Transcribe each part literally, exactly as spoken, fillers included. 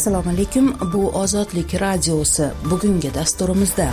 Assalomu alaykum. Bu Ozodlik radiosi. Bugungi dasturimizda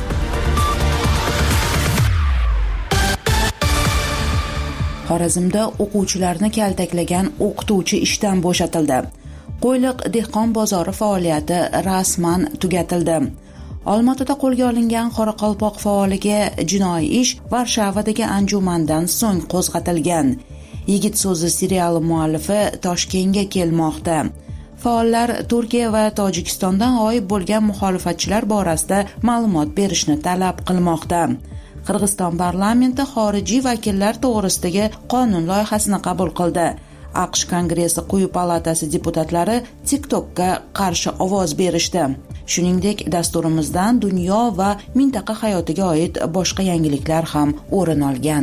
Xorazmda o'quvchilarni kaltaklagan o'qituvchi ishdan bo'shatildi. Qo'yliq dehqon bozori faoliyati rasman tugatildi. Olmaotada qo'lga olingan Qoraqalpoq faoliga jinoiy ish Varshavadagi anjumandan so'ng qo'zg'atilgan. Yigit so'zi seriali muallifi Toshkentga kelmoqda. Faollar Turkiya va Tojikistondan g'oyib bo'lgan muxolifatchilar borasida ma'lumot berishni talab qilmoqda. Qirg'iziston parlamenti xorijiy vakillar to'g'risidagi qonun loyihasini qabul qildi. AQSh Kongressi quyi palatasi deputatlari TikTok'ga qarshi ovoz berishdi. Shuningdek, dasturimizdan dunyo va mintaqa hayotiga oid boshqa yangiliklar ham o'rin olgan.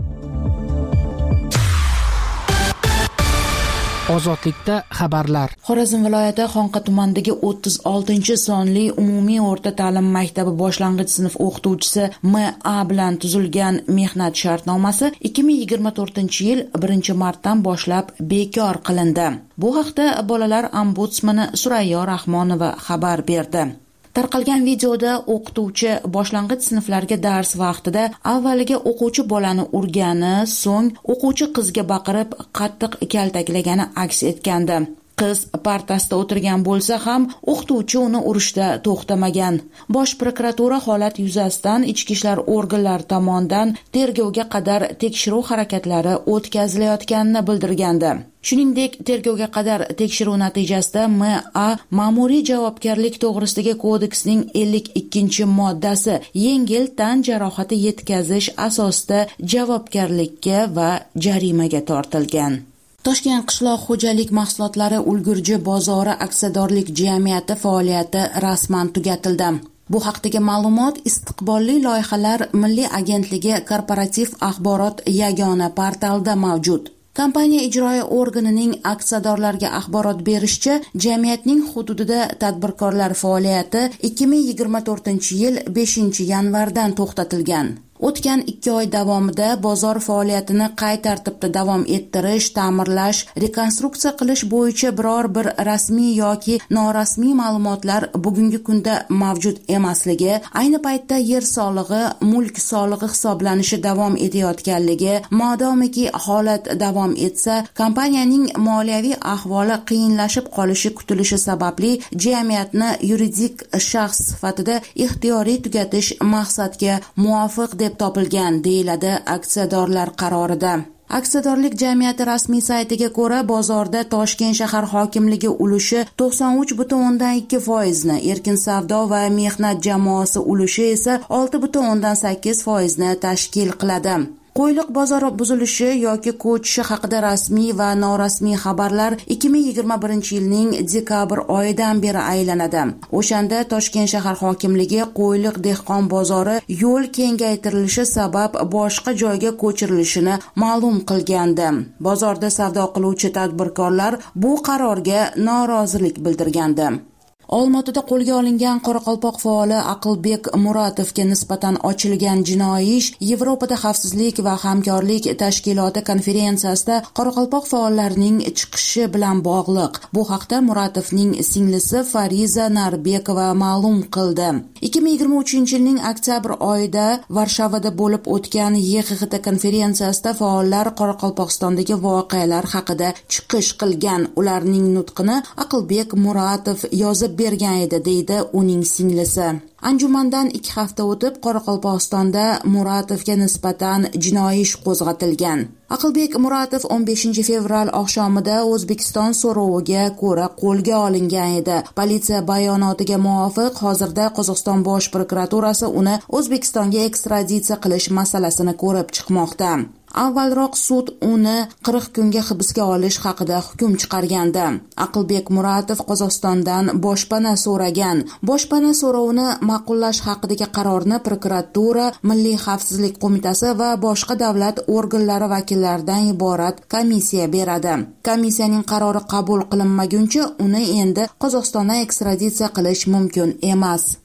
Ozodlikda xabarlar. Xorazm viloyati Xonqa tumanidagi o'ttiz oltinchi sonli umumiy o'rta ta'lim maktabi boshlang'ich sinf o'qituvchisi M A bilan tuzilgan mehnat shartnomasi ikki ming yigirma to'rtinchi yil birinchi martdan boshlab bekor qilindi. Bu haqda bolalar ombudsmani Surayyo Rahmonova xabar berdi. Tarqalgan videoda o'qituvchi boshlang'ich sinflarga dars vaqtida avvaliga o'quvchi bolani urgani, so'ng o'quvchi qizga baqirib qattiq kaltaklagani aks etgandi. Qiz partasida o'tirgan bo'lsa ham o'qituvchi uni urishda to'xtamagan. Bosh prokuratura holat yuzasidan ichki ishlar organlari tomonidan tergovga qadar tekshiruv harakatlari o'tkazilayotganini bildirgandi. Shuningdek, tergovga qadar tekshiruv natijasida M A ma'muriy javobgarlik to'g'risidagi kodeksning ellik ikkinchi moddasi yengil tan jarohati yetkazish asosida javobgarlikka va jarimaga tortilgan. Toshkent qishloq xo'jalik mahsulotlari ulgurji bozori aksiyadorlik jamiyati faoliyati rasman tugatildi. Bu haqdagi ma'lumot Istiqbolli loyihalar Milliy agentligi korporativ axborot yagona portalida mavjud. Kompaniya ijroiya organining aksiyadorlarga axborot berishicha, jamiyatning hududida tadbirkorlar faoliyati ikki ming yigirma to'rtinchi yil beshinchi yanvardan to'xtatilgan. O'tgan ikki oy davomida bozor faoliyatini qay tartibda davom ettirish, ta'mirlash, rekonstruksiya qilish bo'yicha biror bir rasmiy yoki norasmiy ma'lumotlar bugungi kunda mavjud emasligi, ayni paytda yer solig'i, mulk solig'i hisoblanishi davom etayotganligi, modomiki holat davom etsa, kompaniyaning moliyaviy ahvoli qiyinlashib qolishi kutilishi sababli jamiyatni yuridik shaxs sifatida ixtiyoriy tugatish maqsadga muvofiq deb topilgan, deyiladi aksiyadorlar qarorida. Aksiyadorlik jamiyati rasmiy saytiga ko'ra, bozorda Toshkent shahar hokimligi ulushi to'qson uch butun o'ndan ikki foizni, erkin savdo va mehnat jamoasi ulushi esa olti butun o'ndan sakkiz foizni tashkil qiladi. Qo'yliq bozori buzilishi yoki ko'chishi haqida rasmiy va norasmiy xabarlar ikki ming yigirma birinchi yilning dekabr oyidan beri aylanadi. O'shanda Toshkent shahar hokimligi Qo'yliq dehqon bozori yo'l kengaytirilishi sabab boshqa joyga ko'chirilishini ma'lum qilgandi. Bozorda savdo qiluvchi tadbirkorlar bu qarorga norozilik bildirgandi. Olmaotada qo'lga olingan Qoraqalpoq faoli Aqlbek Muratovga nisbatan ochilgan jinoiy ish Yevropada xavfsizlik va hamkorlik tashkiloti konferensiyasida Qoraqalpoq faollarining chiqishi bilan bog'liq. Bu haqda Muratovning singlisi Fariza Narbekova ma'lum qildi. ikki ming yigirma uchinchi yilning oktyabr oyida Varshavada bo'lib o'tgan Y X X T konferensiyasida faollar Qoraqalpog'istondagi voqealar haqida chiqish qilgan. Ularning nutqini Aqlbek Muratov yozib bergan edi, deydi uning singlisi. Anjumandan ikki hafta o'tib Qoraqalpog'istonda Muratovga nisbatan jinoiy ish qo'zg'atilgan. Aqlbek Muratov o'n beshinchi fevral oqshomida O'zbekiston so'roviga ko'ra qo'lga olingan edi. Politsiya bayonotiga muvofiq, hozirda Qozog'iston bosh prokuraturasi uni O'zbekistonga ekstraditsiya qilish masalasini ko'rib chiqmoqda. Avvalroq sud uni qirq kunga hibsga olish haqida hukm chiqargandi. Aqlbek Muratov Qozog'istondan boshpana so'ragan. Boshpana so'rovini ma'qullash haqidagi qarorni prokuratura, Milliy xavfsizlik qo'mitasi va boshqa davlat organlari vakillaridan iborat komissiya beradi. Komissiyaning qarori qabul qilinmaguncha uni endi Qozog'istonga ekstraditsiya qilish mumkin emas.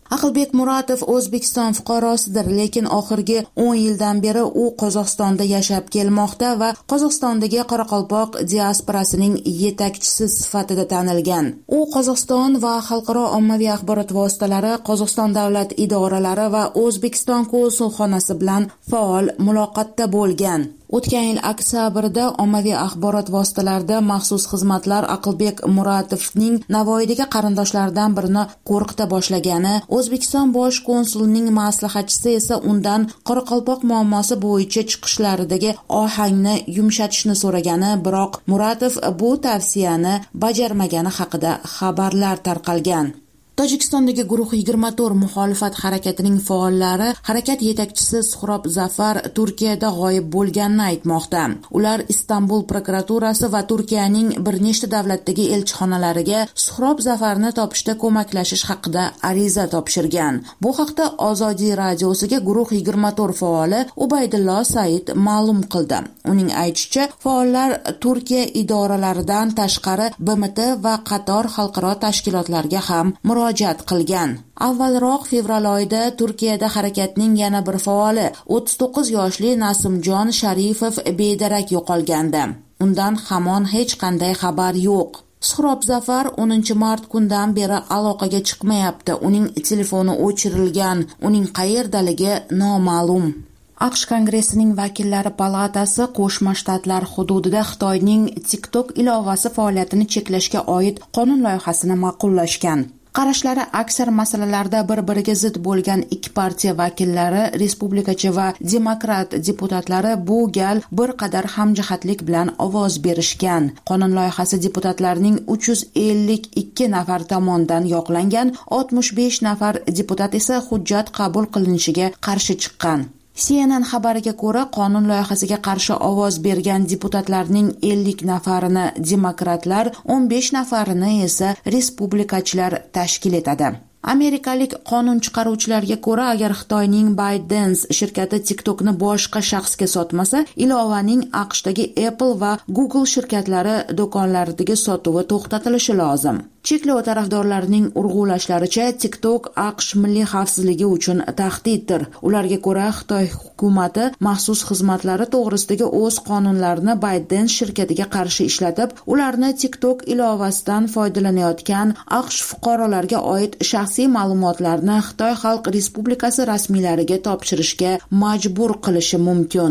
Aqlbek Muratov O'zbekiston fuqarosidir, lekin oxirgi o'n yildan beri u Qozog'istonda yashab kelmoqda va Qozog'istondagi Qoraqalpoq diasporasining yetakchisi sifatida tanilgan. U Qozog'iston va xalqaro ommaviy axborot vositalari, Qozog'iston davlat idoralari va O'zbekiston konsulxonasi bilan faol muloqotda bo'lgan. O'tgan yil oktabrda ommaviy axborot vositalarida maxsus xizmatlar Aqlbek Muratovning Navoiydagi qarindoshlaridan birini qo'rqita boshlagani, O'zbekiston bosh konsulining maslahatchisi esa undan Qoraqalpoq muammosi bo'yicha chiqishlaridagi ohangni yumshatishni so'ragani, biroq Muratov bu tavsiyani bajarmagani haqida xabarlar tarqalgan. Tojikistondagi guruh yigirma to'rt muxolifat harakatining faollari harakat yetakchisi Suhrob Zafar Turkiyada g'oyib bo'lganini aytmoqda. Ular Istanbul prokuraturasi va Turkiyaning bir nechta davlatdagi elchixonalariga Suhrob Zafarni topishda ko'maklashish haqida ariza topshirgan. Bu haqda Ozodiy radiosiga guruh yigirma to'rt faoli Ubaydullo Said ma'lum qildi. Uning aytishicha, faollar Turkiya idoralaridan tashqari B M T va qator xalqaro tashkilotlarga ham murojaat qilgan. Avvalroq fevral oyida Turkiyada harakatning yana bir faoli, o'ttiz to'qqiz yoshli Nasimjon Sharifov bedarak yo'qolgandi. Undan hamon hech qanday xabar yo'q. Suhrob Zafar o'ninchi mart kundan beri aloqaga chiqmayapti. Uning telefoni o'chirilgan, uning qayerdaligi noma'lum. AQSh Kongressining vakillari palatasi Qo'shma Shtatlar hududida Xitoyning TikTok ilovasi faoliyatini cheklashga oid qonun loyihasini ma'qullashgan. Qarashlari aksar masalalarda bir-biriga zid bo'lgan ikki partiya vakillari, respublikachi va demokrat deputatlari bu gal bir qadar hamjihatlik bilan ovoz berishgan. Qonun loyihasi deputatlarning uch yuz ellik ikki nafar tomonidan yoqlangan, oltmish besh nafar deputat esa hujjat qabul qilinishiga qarshi chiqqan. C N N xabariga ko'ra, qonun loyihasiga qarshi ovoz bergan deputatlarning ellik nafarini demokratlar, o'n besh nafarini esa respublikachilar tashkil etadi. Amerikalik qonun chiqaruvchilarga ko'ra, agar Xitoyning ByteDance shirkati TikTokni boshqa shaxsga sotmasa, ilovaning AQShdagi Apple va Google shirkatlari do'konlaridagi sotuvi to'xtatilishi lozim. Cheklov tarafdorlarining urg'ulashlaricha, TikTok AQSh milliy xavfsizligi uchun tahdiddir. Ularga ko'ra, Xitoy hukumati maxsus xizmatlari to'g'risidagi o'z qonunlarini ByteDance shirkatiga qarshi ishlatib, ularni TikTok ilovasidan foydalanayotgan AQSh fuqarolariga oid shaxsiy ma'lumotlarni Xitoy Xalq Respublikasi rasmiylariga topshirishga majbur qilishi mumkin.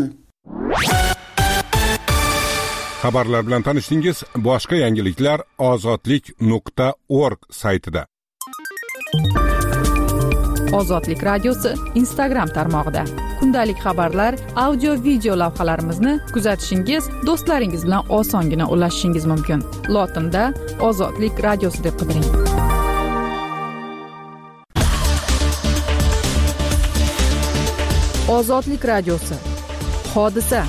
Xabarlar bilan tanishdingiz. Boshqa yangiliklar ozodlik nuqta org saytida. Ozodlik radiosi Instagram tarmog'ida. Kundalik xabarlar, audio video lavhalarimizni kuzatishingiz, do'stlaringiz bilan osongina ulashishingiz mumkin. Lotinda Ozodlik radiosi deb qidiring. Ozodlik radiosi. Hodisa.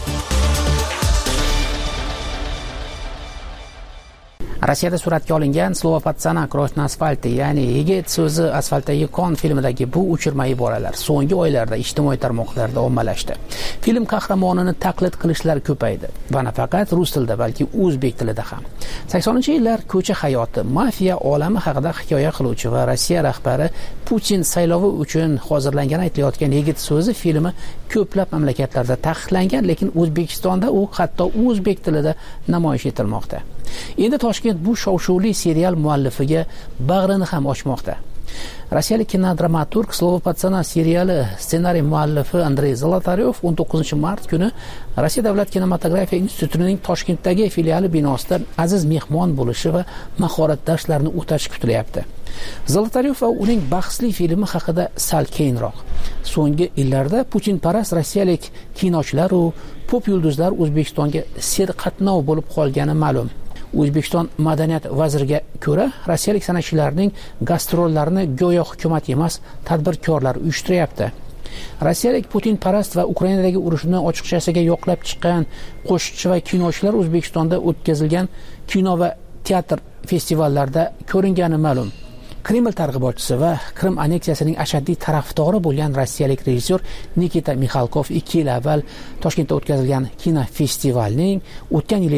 Rossiyada suratga olingan Slova patsana Kровь на asfalti, ya'ni yigit so'zi asfaltdagi qon filmidagi bu uchirma iboralar so'nggi oylarda ijtimoiy tarmoqlarda ommalashdi. Film qahramonini taqlid qilishlar ko'paydi va nafaqat rus tilida, balki o'zbek tilida ham. saksoninchi yillar ko'cha hayoti, mafiya olami haqida hikoya qiluvchi va Rossiya rahbari Putin saylovi uchun hozirlangani aytilayotgan yigit so'zi filmi ko'plab mamlakatlarda taqiqlangan, lekin O'zbekistonda u hatto o'zbek tilida namoyish etilmoqda. Endi Toshkent bu shov-shuvli serial muallifiga bag'rini ham ochmoqda. Rossiyalik kinodramaturg Slova patsana seriali ssenariy muallifi Andrey Zolotaryov o'n to'qqizinchi mart kuni Rossiya davlat kinematografiya institutining Toshkentdagi filiali binosida aziz mehmon bo'lishi va mahorat darslarini o'tashi kutilyapti. Zolotaryov va uning bahsli filmi haqida sal keyinroq. So'nggi yillarda Putinparast rossiyalik kinochilar va pop yulduzlar O'zbekistonga serqatnov bo'lib qolgani ma'lum. O'zbekiston madaniyat vaziriga ko'ra, rossiyalik san'atchilarning gastrollarini go'yo hukumat emas, tadbirkorlar uyushtiryapti. Rossiyalik Putinparast va Ukrainadagi urushni ochiqchasiga yoqlab chiqqan qo'shiqchi va kinochilar O'zbekistonda o'tkazilgan kino va teatr festivallarida ko'ringani ma'lum. Kreml targ'ibotchisi va Krim anneksiyasining ashaddiy tarafdori bo'lgan rossiyalik rejissyor Nikita Mixalkov ikki yil avval Toshkentda o'tkazilgan kino festivalning o'tgan yil esa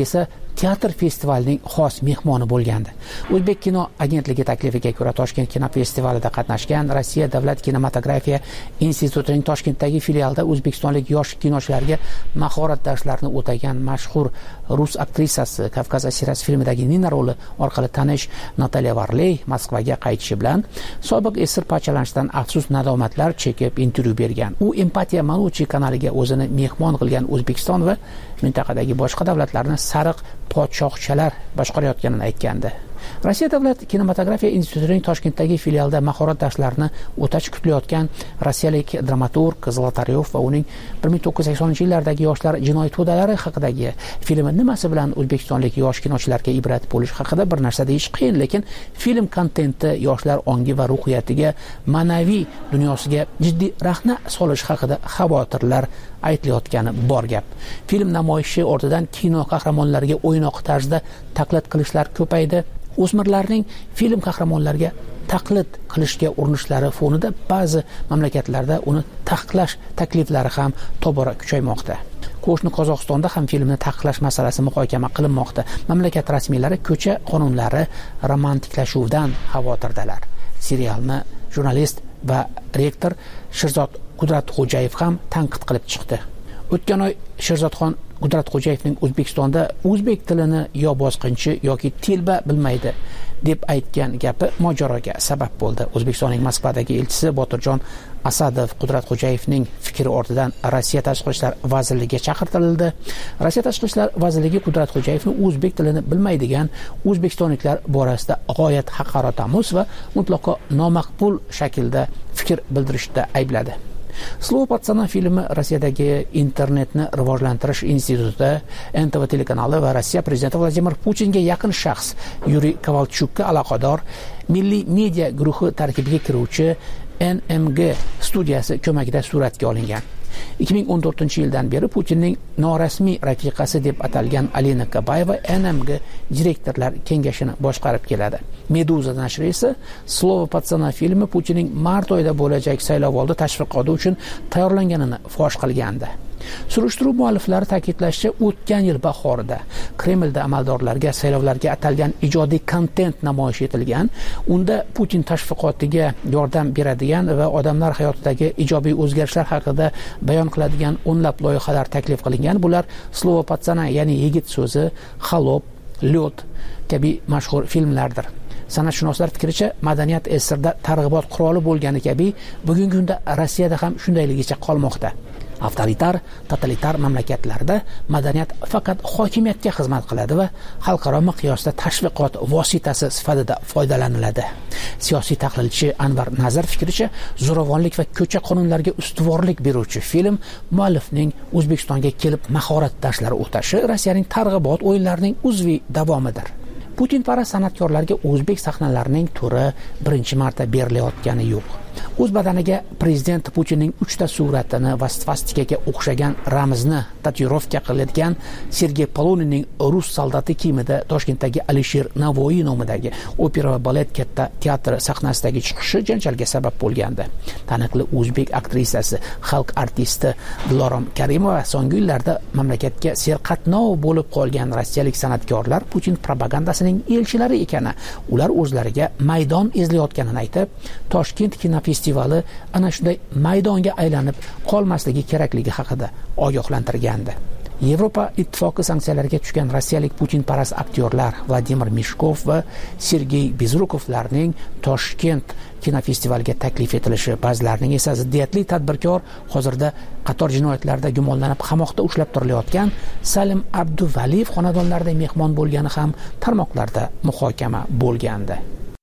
teatr festivalining xos mehmoni bo'lgandi. O'zbek kino agentligi taklifiga ko'ra Toshkent kino festivalida qatnashgan Rossiya davlat kinematografiya institutining Toshkentdagi filialida o'zbekistonlik yosh kinochilarga mahorat darslarini o'tagan mashhur rus aktrisasi Kavkaz asirasi filmidagi Nina roli orqali tanish Natalya Varley Moskvaga qaytishi bilan sobiq esir parchalanishdan afsus nadomatlar chekib intervyu bergan. U Empatiya Manuchi kanaliga o'zini mehmon qilgan O'zbekiston va mintaqadagi boshqa davlatlarni sariq podshohchalar boshqarayotganini aytgandi. Rossiya davlat kinematografiya institutining Toshkentdagi filialida mahorat darslarini o'tash kutilayotgan rossiyalik dramaturg Zolotaryov va uning bir ming to'qqiz yuz saksoninchi yillardagi yoshlar jinoiy to'dalari haqidagi filmi nimasi bilan o'zbekistonlik yosh kinochilarga ibrat bo'lish haqida bir narsa deyish qiyin, lekin film kontenti yoshlar ongi va ruhiyatiga, ma'naviy dunyosiga jiddiy rahna solish haqida xavotirlar aytilayotgani bor gap. Film namoyishi ortidan kino qahramonlariga o'ynoq tarzda taqlid qilishlar ko'paydi. O'smirlarning film qahramonlariga taqlid qilishga urinishlari fonida ba'zi mamlakatlarda uni taqiqlash takliflari ham tobora kuchaymoqda. Qo'shni Qozog'istonda ham filmni taqiqlash masalasi muhokama qilinmoqda. Mamlakat rasmiylari ko'cha qonunlari romantiklashuvidan xavotirdalar. Serialni jurnalist va rektor Sherzod Qudratxo'jayev ham tanqid qilib chiqdi. O'tgan oy Sherzodxon Qudratxo'jayevning O'zbekistonda o'zbek tilini yo bosqinchi yoki telba bilmaydi deb aytgan gapi mojaroga sabab bo'ldi. O'zbekistonning Moskvadagi elchisi Botirjon Asadov Qudratxo'jayevning fikri ortidan Rossiya Tashqi ishlar vazirligiga chaqirtirildi. Rossiya Tashqi ishlar vazirligi Qudratxo'jayevni o'zbek tilini bilmaydigan o'zbekistonliklar borasida g'oyat haqoratomuz va mutlaqo nomaqbul shaklda fikr bildirishda aybladi. Slovo patsana filmi Rossiyadagi internetni rivojlantirish institutida N T V telekanali va Rossiya prezidenti Vladimir Putinga yaqin shaxs Yuriy Kovalchukka aloqador milliy media guruhi tarkibiga kiruvchi N M G studiyasi ko'magida suratga olingan. ikki ming o'n to'rtinchi yildan beri Putinning norasmiy rafiqasi deb atalgan Alina Kabayeva N M G direktorlar kengashini boshqarib keladi. Meduza nashri esa Slovo patsana filmi Putinning mart oyida bo'lajak saylovoldi tashviqoti uchun tayyorlanganini fosh qilgandi. Surishtiruv mualliflari ta'kidlashicha, o'tgan yil bahorida Kremlda amaldorlarga saylovlarga atalgan ijodiy kontent namoyish etilgan. Unda Putin tashviqotiga yordam beradigan va odamlar hayotidagi ijobiy o'zgarishlar haqida bayon qiladigan o'nlab loyihalar taklif qilingan. Bular Slovo patsana, ya'ni yigit so'zi, Xalob, Lyot kabi mashhur filmlardir. San'atshunoslar fikricha, madaniyat esirda targ'ibot quroli bo'lgani kabi bugungi kunda Rossiyada ham shundayligicha qolmoqda. Avtoritar, totalitar mamlakatlarda madaniyat faqat hokimiyatga xizmat qiladi va xalqaro miqyosda tashviqot vositasi sifatida foydalaniladi. Siyosiy tahlilchi Anvar Nazar fikricha, zo'ravonlik va ko'cha qonunlariga ustuvorlik beruvchi film muallifning O'zbekistonga kelib mahorat darslari o'tashi Rossiyaning targ'ibot o'yinlarining uzviy davomidir. Putin para san'atkorlarga o'zbek sahnalarining turi birinchi marta berilayotgani yo'q. O'z badaniga prezident Putinning uchta suratini va svastikaga o'xshagan ramzni tatuirovka qiladigan Sergey Poloninning rus soldati kiyimida Toshkentdagi Alisher Navoiy nomidagi opera va balet katta teatri sahnasidagi chiqishi janjalga sabab bo'lgandi. Taniqli o'zbek aktrisasi, xalq artisti Dilorom Karimova so'nggi yillarda mamlakatga serqatnov bo'lib qolgan rossiyalik san'atkorlar Putin propagandasining elchilari ekani, ular o'zlariga maydon izlayotganini aytib, Toshkent kino festivali ana shunday maydonga aylanib qolmasligi kerakligi haqida ogohlantirgandi. Yevropa ittifoqi sanksiyalarga tushgan rossiyalik Putin-parast aktyorlar Vladimir Mishkov va Sergey Bezrukovlarning Toshkent kinofestivaliga taklif etilishi, ba'zilarining esa ziddiyatli tadbirkor, hozirda qator jinoyatlarda gumonlanib qamoqda ushlab turilayotgan Salim Abduvaliyev xonadonlarida mehmon bo'lgani ham tarmoqlarda muhokama bo'lgandi.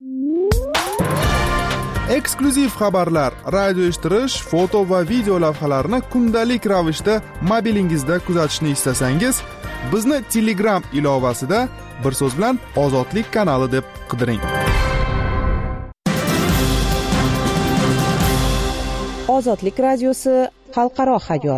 Eksklyuziv xabarlar, radio eshittirish, foto va video lavhalarni kundalik ravishda mobilingizda kuzatishni istasangiz, bizni Telegram ilovasida bir so'z bilan Ozodlik kanali deb qidiring. Ozodlik radiosi xalqaro hayot.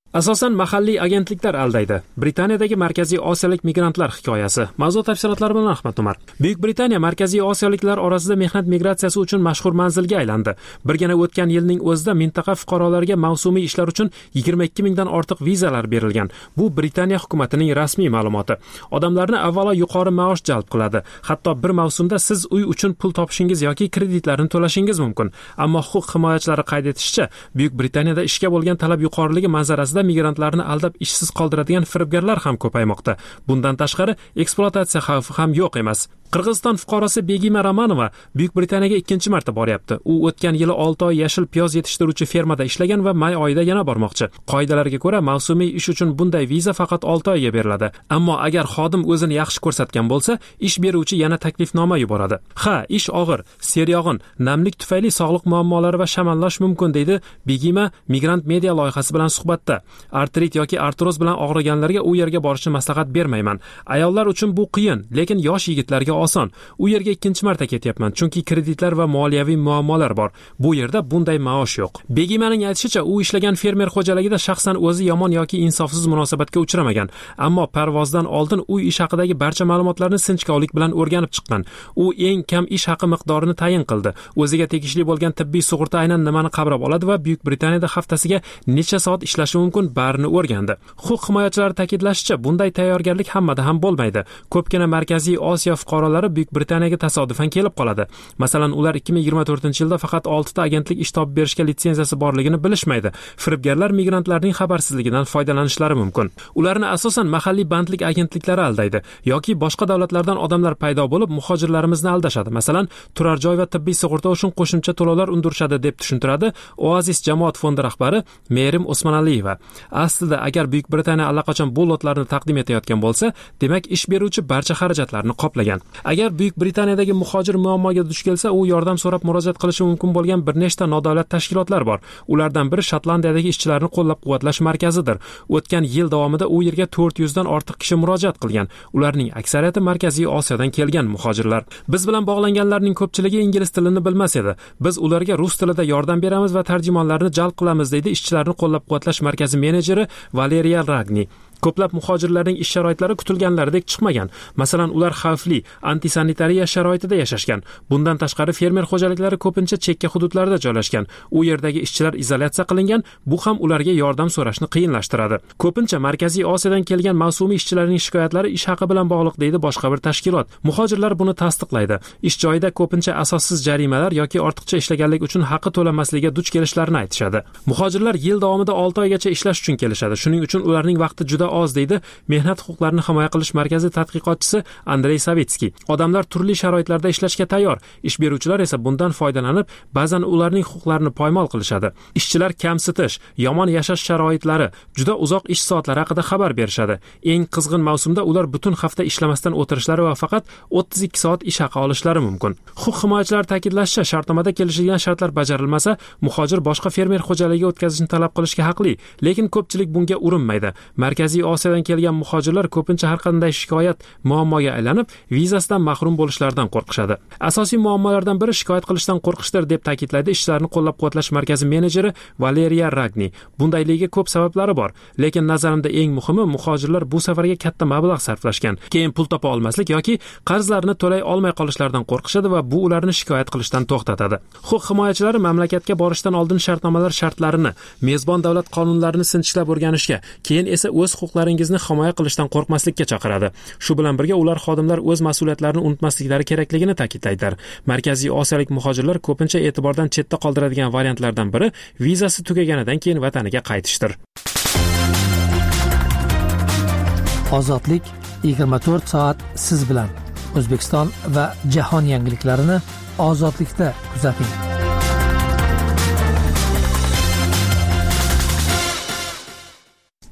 Asosan mahalliy agentliklar aldaydi. Britaniyadagi Markaziy Osiyolik migrantlar hikoyasi. Mavzu tafsilotlari bilan Ahmad Umar. Buyuk Britaniya Markaziy Osiyoliklar orasida mehnat migratsiyasi uchun mashhur manzilga aylandi. Birgina o'tgan yilning o'zida mintaqa fuqarolariga mavsumiy ishlar uchun yigirma ikki mingdan ortiq vizalar berilgan. Bu Britaniya hukumatining rasmiy ma'lumoti. Odamlarni avvalo yuqori maosh jalb qiladi. Hatto bir mavsumda siz uy uchun pul topishingiz yoki kreditlarni to'lashingiz mumkin. Ammo huquq himoyachilari qayd etishicha, Buyuk Britaniyada ishga bo'lgan talab yuqoriligi manzarasida migrantlarni aldab ishsiz qoldiradigan firibgarlar ham ko'paymoqda. Bundan tashqari ekspluatatsiya xavfi ham yo'q emas. Qirg'iziston fuqarosi Begima Romanova Buyuk Britaniyaga ikkinchi marta boryapti. U o'tgan yili olti oy yashil piyoz yetishtiruvchi fermada ishlagan va may oyida yana bormoqchi. Qoidalarga ko'ra, mavsumiy ish uchun bunday viza faqat olti oyga beriladi. Ammo agar xodim o'zini yaxshi ko'rsatgan bo'lsa, ish beruvchi yana taklifnoma yuboradi. Ha, ish og'ir, seryog'in, namlik tufayli sog'liq muammolari va shamollash mumkin, deydi Begima Migrant Media loyihasi bilan suhbatda. Artrit yoki artroz bilan og'riganlarga u yerga borishni maslahat bermayman. Ayollar uchun bu qiyin, lekin yosh yigitlarga oson. U yerga ikkinchi marta ketyapman, chunki kreditlar va moliyaviy muammolar bor. Bu yerda bunday maosh yo'q. Begimaning aytishicha, u ishlagan fermer xo'jaligida shaxsan o'zi yomon yoki insofsiz munosabatga uchramagan, ammo parvozdan oldin uy ish haqidagi barcha ma'lumotlarni sinchkovlik bilan o'rganib chiqqan. U eng kam ish haqi miqdorini tayin qildi. O'ziga tegishli bo'lgan tibbiy sug'urta aynan nimani qabrab oladi va Buyuk Britaniyada haftasiga necha soat ishlashi mumkin barini o'rgandi. Huquq himoyachilari ta'kidlashicha, bunday tayyorgarlik hammada ham bo'lmaydi. Ko'pgina Markaziy Osiyo fuqarolari Buyuk Britaniyaga tasodifan kelib qoladi. Masalan, ular ikki ming yigirma to'rtinchi yilda faqat olti ta agentlik ish topib berishga litsenziyasi borligini bilishmaydi. Firibgarlar migrantlarning xabarsizligidan foydalanishlari mumkin. Ularni asosan mahalliy bandlik agentliklari aldaydi yoki boshqa davlatlardan odamlar paydo bo'lib muhojirlarimizni aldashadi. Masalan, turar joy va tibbiy sug'urta uchun qo'shimcha to'lovlar undirishadi deb tushuntiradi Oasis jamoat fondi rahbari Merim Osmonaliyeva. Aslida agar Buyuk Britaniya allaqachon bu lotlarni taqdim etayotgan bo'lsa, demak ish beruvchi barcha xarajatlarni qoplagan. Agar Buyuk Britaniyadagi muhojir muammoga duch kelsa, u yordam so'rab murojaat qilishi mumkin bo'lgan bir nechta nodavlat tashkilotlar bor. Ulardan biri Shotlandiyadagi ishchilarni qo'llab-quvvatlash markazidir. O'tgan yil davomida u yerga to'rt yuz dan ortiq kishi murojaat qilgan. Ularning aksariyati Markaziy Osiyodan kelgan muhojirlar. Biz bilan bog'langanlarning ko'pchiligi ingliz tilini bilmas edi. Biz ularga rus tilida yordam beramiz va tarjimonlarni jalb qilamiz, deydi ishchilarni qo'llab-quvvatlash markazi menejeri Valeriya Ragni. Ko'plab muhojirlarning ish sharoitlari kutilganlaridek chiqmagan. Masalan, ular xavfli, antisanitariya sharoitida yashashgan. Bundan tashqari fermer xo'jaliklari ko'pincha chekka hududlarda joylashgan. U yerdagi ishchilar izolyatsiya qilingan, bu ham ularga yordam so'rashni qiyinlashtiradi. Ko'pincha Markaziy Osiyodan kelgan mavsumiy ishchilarning shikoyatlari ish haqi bilan bog'liq, deydi boshqa bir tashkilot. Muhojirlar buni tasdiqlaydi. Ish joyida ko'pincha asossiz jarimalar yoki ortiqcha ishlaganlik uchun haqi to'lanmasligiga duch kelishlarini aytishadi. Muhojirlar yil davomida olti oygacha ishlash uchun kelishadi. Shuning uchun ularning vaqti juda oz, deydi Mehnat huquqlarini himoya qilish markazi tadqiqotchisi Andrey Savitskiy. Odamlar turli sharoitlarda ishlashga tayyor. Ish beruvchilar esa bundan foydalanib, ba'zan ularning huquqlarini poymol qilishadi. Ishchilar kamsitish, yomon yashash sharoitlari, juda uzoq ish soatlari haqida xabar berishadi. Eng qizg'in mavsumda ular butun hafta ishlamasdan o'tirishlari va faqat o'ttiz ikki soat ish haqi olishlari mumkin. Huquq himoyachilari ta'kidlashicha, shartnomada kelishilgan shartlar bajarilmasa, muhojir boshqa fermer xo'jaligiga o'tkazishni talab qilishga haqli, lekin ko'pchilik bunga urinmaydi. Markaziy Osiyodan kelgan muhojirlar ko'pincha har qanday shikoyat muammoga aylanib, vizasidan mahrum bo'lishlaridan qo'rqishadi. Asosiy muammolardan biri shikoyat qilishdan qo'rqishdir, deb ta'kidlaydi ishchilarni qo'llab-quvvatlash markazi menejeri Valeriya Ragni. Bundayligiga ko'p sabablari bor, lekin nazarimda eng muhimi, muhojirlar bu safarga katta mablag' sarflashgan. Keyin pul topa olmaslik yoki qarzlarini to'lay olmay qolishlaridan qo'rqishadi va bu ularni shikoyat qilishdan to'xtatadi. Huquq himoyachilari mamlakatga borishdan oldin shartnomalar shartlarini, mezbon davlat qonunlarini sinchiklab o'rganishga, keyin esa o'z huquqlaringizni himoya qilishdan qo'rqmaslikka chaqiradi. Shu bilan birga ular xodimlar o'z mas'uliyatlarini unutmasliklari kerakligini ta'kidlaydilar. Markaziy Osiyolik muhojirlar ko'pincha e'tibordan chetda qoldiradigan variantlardan biri vizasi tugaganidan keyin vataniga qaytishdir. Ozodlik yigirma to'rt soat siz bilan. O'zbekiston va jahon yangiliklarini ozodlikda kuzating.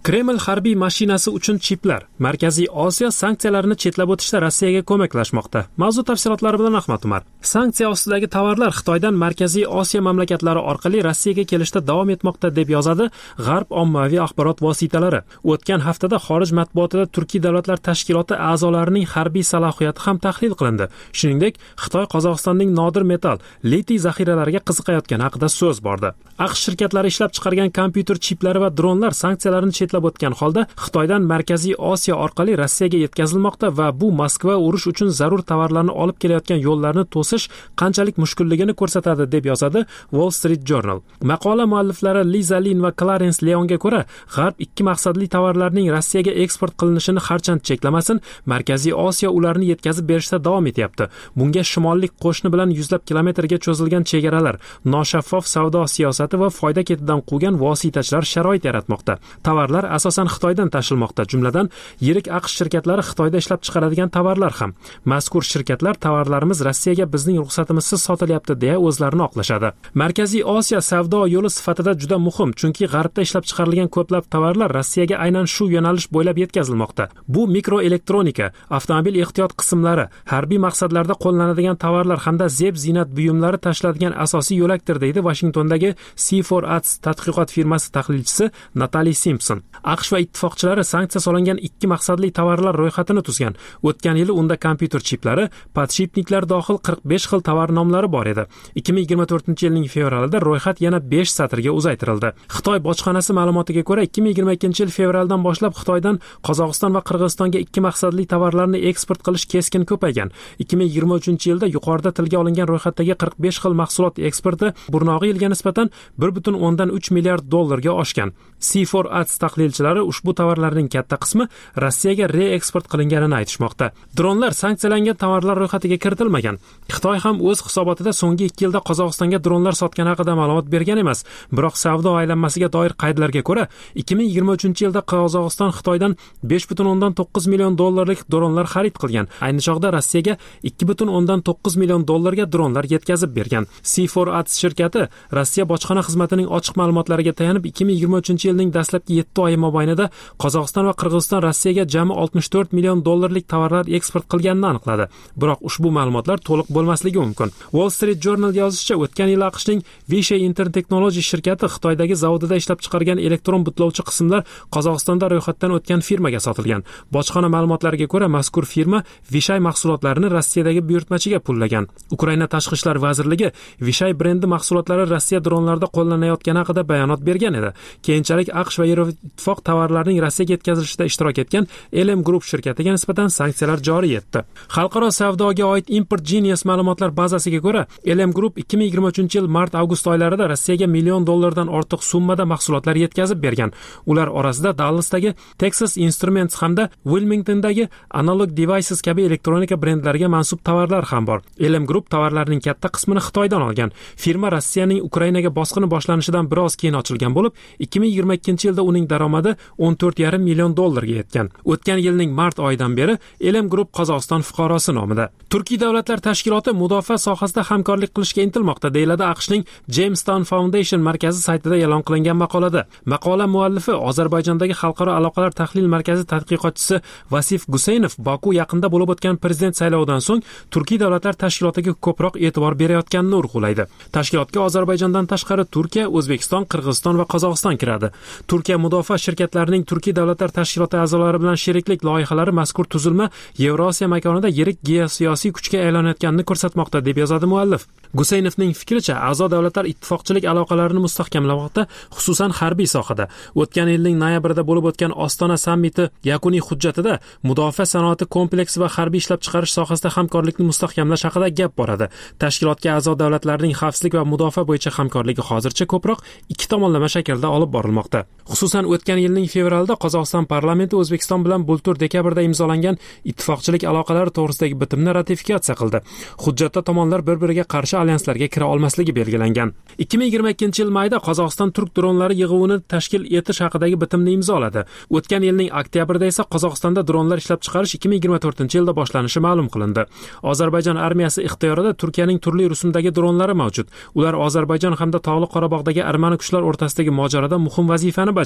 Kreml harbiy mashinasi uchun chiplar. Markaziy Osiyo sanksiyalarini chetlab o'tishda Rossiyaga ko'maklashmoqda. Mavzu tafsilotlari bilan Ahmad Umar. Sanksiya ostidagi tovarlar Xitoydan Markaziy Osiyo mamlakatlari orqali Rossiyaga kelishda davom etmoqda deb yozadi G'arb ommaviy axborot vositalari. O'tgan haftada xorij matbuotida Turkiy davlatlar tashkiloti a'zolarining harbiy salohiyati ham tahlil qilindi. Shuningdek, Xitoy Qozog'istonning nodir metal, litiy zaxiralariga qiziqayotgani haqida so'z bordi. AQSh shirkatlari ishlab chiqargan kompyuter chiplari va dronlar sanksiyalarni chetlab o'tgan holda Xitoydan Markaziy Osiyo orqali Rossiyaga yetkazilmoqda va bu Moskva urush uchun zarur tovarlarni olib kelayotgan yo'llarni to'sish qanchalik mushkulligini ko'rsatadi deb yozadi Wall Street Journal. Maqola mualliflari Liza Lin va Clarence Leonga ko'ra, G'arb ikki maqsadli tovarlarning Rossiyaga eksport qilinishini harchand cheklamasin, Markaziy Osiyo ularni yetkazib berishda davom etyapti. Bunga shimollik qo'shni bilan yuzlab kilometrga cho'zilgan chegaralar, noshaffof savdo siyosati va foyda ketidan quvgan vositachilar sharoit yaratmoqda. Tovarlar asosan Xitoydan tashilmoqda, jumladan yirik AQSh shirkatlari Xitoyda ishlab chiqaradigan tovarlar ham. Mazkur shirkatlar tovarlarimiz Rossiyaga bizning ruxsatimizsiz sotilyapti deya o'zlarini oqlashadi. Markaziy Osiyo savdo yo'li sifatida juda muhim, chunki G'arbda ishlab chiqarilgan ko'plab tovarlar Rossiyaga aynan shu yo'nalish bo'ylab yetkazilmoqda. Bu mikroelektronika, avtomobil ehtiyot qismlari, harbiy maqsadlarda qo'llanadigan tovarlar hamda zeb-ziynat buyumlari tashlanadigan asosiy yo'lakdir, deydi Washingtondagi C four Arts tadqiqot firmasi tahlilchisi Natalie Simpson. AQSh va ittifoqchilari sanksiya solingan ikki maqsadli tovarlar ro'yxatini tuzgan. O'tgan yili unda kompyuter chiplari, podshipniklar dohil qirq besh xil tovar nomlari bor edi. ikki ming yigirma to'rtinchi yilning fevralida ro'yxat yana besh satrga uzaytirildi. Xitoy bojxonasi ma'lumotiga ko'ra, ikki ming yigirma ikkinchi yil fevraldan boshlab Xitoydan Qozog'iston va Qirg'izistonga ikki maqsadli tovarlarni eksport qilish keskin ko'paygan. ikki ming yigirma uchinchi yilda yuqorida tilga olingan ro'yxatdagi qirq besh xil mahsulot eksporti burnog'i yilga nisbatan bir butun o'ndan uch milliard dollarga oshgan. C four Arts tahlilchilari ushbu tovarlarning katta qismi Rossiyaga reeksport qilinganini aytishmoqda. Dronlar sanksiyalangan tovarlar ro'yxatiga kiritilmagan. Xitoy ham o'z hisobotida so'nggi ikki yilda Qozog'istonga dronlar sotgani haqida ma'lumot bergan emas. Biroq savdo aylanmasiga doir qaydlarga ko'ra, ikki ming yigirma uchinchi yilda Qozog'iston Xitoydan besh butun o'ndan to'qqiz million dollarlik dronlar xarid qilgan. Ayni chog'da Rossiyaga ikki butun o'ndan to'qqiz million dollarga dronlar yetkazib bergan. C four Arts shirkati Rossiya bojxona xizmatining ochiq ma'lumotlariga tayanib, ikki ming yigirma uchinchi yilning dastlabki yetti oyi mobaynida Qozog'iston va Qirg'iziston Rossiyaga jami oltmish to'rt million dollarlik tovarlar eksport qilganini aniqladi. Biroq ushbu ma'lumotlar to'liq bo'lmasligi mumkin. Wall Street Journal yozishicha, o'tgan yil AQShning Vishay Intertechnology shirkati Xitoydagi zavodida ishlab chiqargan elektron butlovchi qismlar Qozog'istonda ro'yxatdan o'tgan firmaga sotilgan. Bojxona ma'lumotlariga ko'ra, mazkur firma Vishay mahsulotlarini Rossiyadagi buyurtmachiga pullagan. Ukraina tashqi ishlar vazirligi Vishay brendi mahsulotlari Rossiya dronlarida qo'llanayotgani haqida bayonot bergan edi. Keyinchalik AQSh va Yevroittifoq tovarlarning Rossiyaga yetkazilishida ishtirok etgan L M Group shirkatiga nisbatan sanksiyalar joriy etdi. Xalqaro savdoga oid Import Genius ma'lumotlar bazasiga ko'ra, L M Group ikki ming yigirma uchinchi yil mart-avgust oylarida Rossiyaga million dollardan ortiq summada mahsulotlar yetkazib bergan. Ular orasida Dallasdagi Texas Instruments hamda Wilmingtondagi Analog Devices kabi elektronika brendlariga mansub tovarlar ham bor. L M Group tovarlarning katta qismini Xitoydan olgan. Firma Rossiyaning Ukrainaga bosqini boshlanishidan biroz keyin ochilgan bo'lib, ikki ming yigirma ikkinchi yilda uning daromadi o'n to'rt yarim million dollarga yetgan. O'tgan yilning mart oyidan beri L M Group Qozog'iston fuqarosi nomida. Turkiy davlatlar tashkiloti mudofaa sohasida hamkorlik qilishga intilmoqda, deyiladi AQShning Jamestown Foundation markazi saytida e'lon qilingan maqolada. Maqola muallifi Ozarbayjondagi xalqaro aloqalar tahlil markazi tadqiqotchisi Vasif Guseynov Baku yaqinda bo'lib o'tgan prezident saylovidan so'ng Turkiy davlatlar tashkilotiga ko'proq e'tibor berayotganini urg'ulaydi. Tashkilotga Ozarbayjondan tashqari Turkiya, O'zbekiston, Qirg'iziston va Qozog'iston kiradi. Turkiya mudofaa shirkatlarining Turkiy davlatlar tashkiloti a'zolari bilan sheriklik loyihalari mazkur tuzilma Yevrosiyo makonida yirik geosiyosiy kuchga aylanayotganini ko'rsatmoqda, deb yozadi muallif. Guseynovning fikricha, a'zo davlatlar ittifoqchilik aloqalarini mustahkamlamoqda, xususan harbiy sohada. O'tgan yilning noyabrida bo'lib o'tgan Ostona sammiti yakuniy hujjatida mudofaa sanoati kompleksi va harbiy ishlab chiqarish sohasida hamkorlikni mustahkamlash haqida gap boradi. Tashkilotga a'zo davlatlarning xavfsizlik va mudofaa bo'yicha hamkorligi hozircha ko'proq ikki tomonlama shaklda olib borilmoqda. Xususan, o'tgan yilning fevralida Qozog'iston parlamenti O'zbekiston bilan bultur dekabrda imzolangan ittifoqchilik aloqalari to'g'risidagi bitimni ratifikatsiya qildi. Hujjatda tomonlar bir-biriga qarshi alyanslarga kira olmasligi belgilangan. ikki ming yigirma ikkinchi yil mayda Qozog'iston turk dronlari yig'uvini tashkil etish haqidagi bitimni imzoladi. O'tgan yilning oktyabrida esa Qozog'istonda dronlar ishlab chiqarish ikki ming yigirma to'rtinchi yilda boshlanishi ma'lum qilindi. Ozarbayjon armiyasi ixtiyorida Turkiyaning turli rusumdagi dronlari mavjud. Ular Ozarbayjon hamda Tog'li Qorabog'dagi armani kuchlar o'rtasidagi mojaroda muhim vazifani bajardi.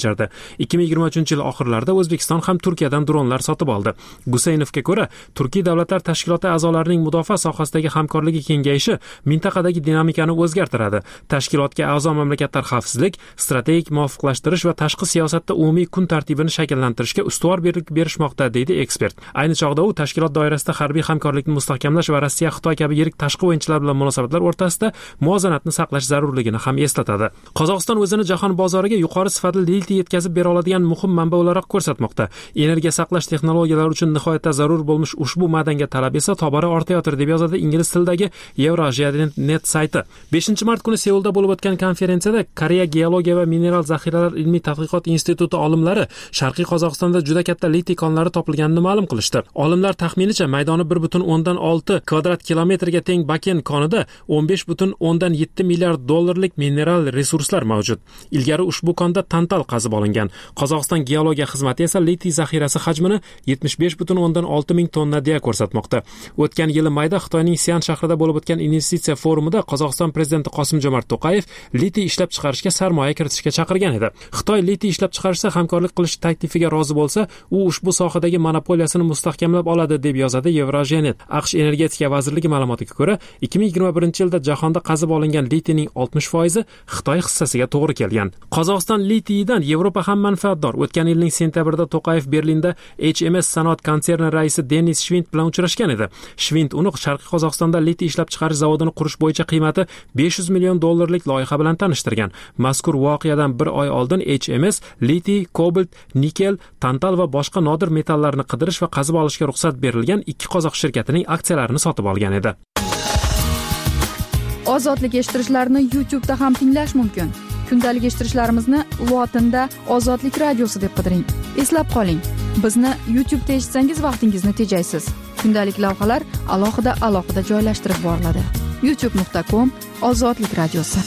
ikki ming yigirma uchinchi yil oxirlarida O'zbekiston ham Turkiyadan dronlar sotib oldi. Gusaynovga ko'ra, Turkiy davlatlar tashkiloti a'zolarining mudofaa sohasidagi hamkorligi kengayishi mintaqadagi dinamikani o'zgartiradi. Tashkilotga a'zo mamlakatlar xavfsizlik, strategik muvofiqlashtirish va tashqi siyosatda umumiy kun tartibini shakllantirishga ustuvor berishmoqda, deydi ekspert. Ayni chog'da u tashkilot doirasida harbiy hamkorlikni mustahkamlash va Rossiya, Xitoy kabi yirik tashqi o'yinchilar bilan munosabatlar o'rtasida muvozanatni saqlash zarurligini ham eslatadi. Qozog'iston o'zini jahon bozoriga yuqori sifatli litiy yetkazib bera oladigan muhim manba o'laroq ko'rsatmoqda. Energiya saqlash texnologiyalari uchun nihoyatda zarur bo'lmish ushbu madanga talab esa tobora ortayotir, deb yozadi ingliz tilidagi Eurasia net sayti. beshinchi mart kuni Seulda bo'lib o'tgan konferensiyada Koreya geologiya va mineral zaxiralar ilmiy tadqiqot instituti olimlari Sharqiy Qozog'istonda juda katta litiy konlari topilganini ma'lum qilishdi. Olimlar taxminicha maydoni bir butun o'ndan olti kvadrat kilometrga teng Baken konida o'n besh butun o'ndan yetti milliard dollarlik mineral resurslar mavjud. Ilgari ushbu konda tantal qazib olingan. Qozog'iston geologiya xizmati esa litiy zaxirasi hajmini yetmish besh butun o'ndan olti ming tonna deya ko'rsatmoqda. O'tgan yili mayda Xitoyning Sian shahrida bo'lib o'tgan investitsiya forumida Qozog'iston prezidenti Qosim-Jomart To'qayev litiy ishlab chiqarishga sarmoya kiritishga chaqirgan edi. Xitoy litiy ishlab chiqarishda hamkorlik qilish taklifiga rozi bo'lsa, u ushbu sohadagi monopoliyasini mustahkamlab oladi, deb yozadi Evrasiyanet. AQSh energetika vazirligi ma'lumotiga ko'ra, ikki ming yigirma birinchi yilda jahonda qazib olingan litiyning oltmish foizi Xitoy hissasiga to'g'ri kelgan. Qozog'iston litiydan Yevropa ham manfaatdor. O'tgan yilning sentyabrida To'qayev Berlinda H M S sanoat konserni raisi Denis Shvind bilan uchrashgan edi. Shvind uni Sharqiy Qozog'istonda litiy ishlab chiqarish zavodini qurish bo'yicha qiymati besh yuz million dollarlik loyiha bilan tanishtirgan. Mazkur voqeadan bir oy oldin H M S litiy, kobalt, nikel, tantal va boshqa nodir metallarni qidirish va qazib olishga ruxsat berilgan ikki qozoq shirkatining aksiyalarini sotib olgan edi. Ozodlik eshittirishlarni YouTube da ham tinglash mumkin. Kundalik eshittirishlarimizni lotinda Ozodlik radiosi deb qidiring. Eslab qoling, bizni YouTube da eshitsangiz vaqtingizni tejaysiz. Kundalik lavhalar alohida alohida joylashtirib boriladi. youtube nuqta com Ozodlik radiosi.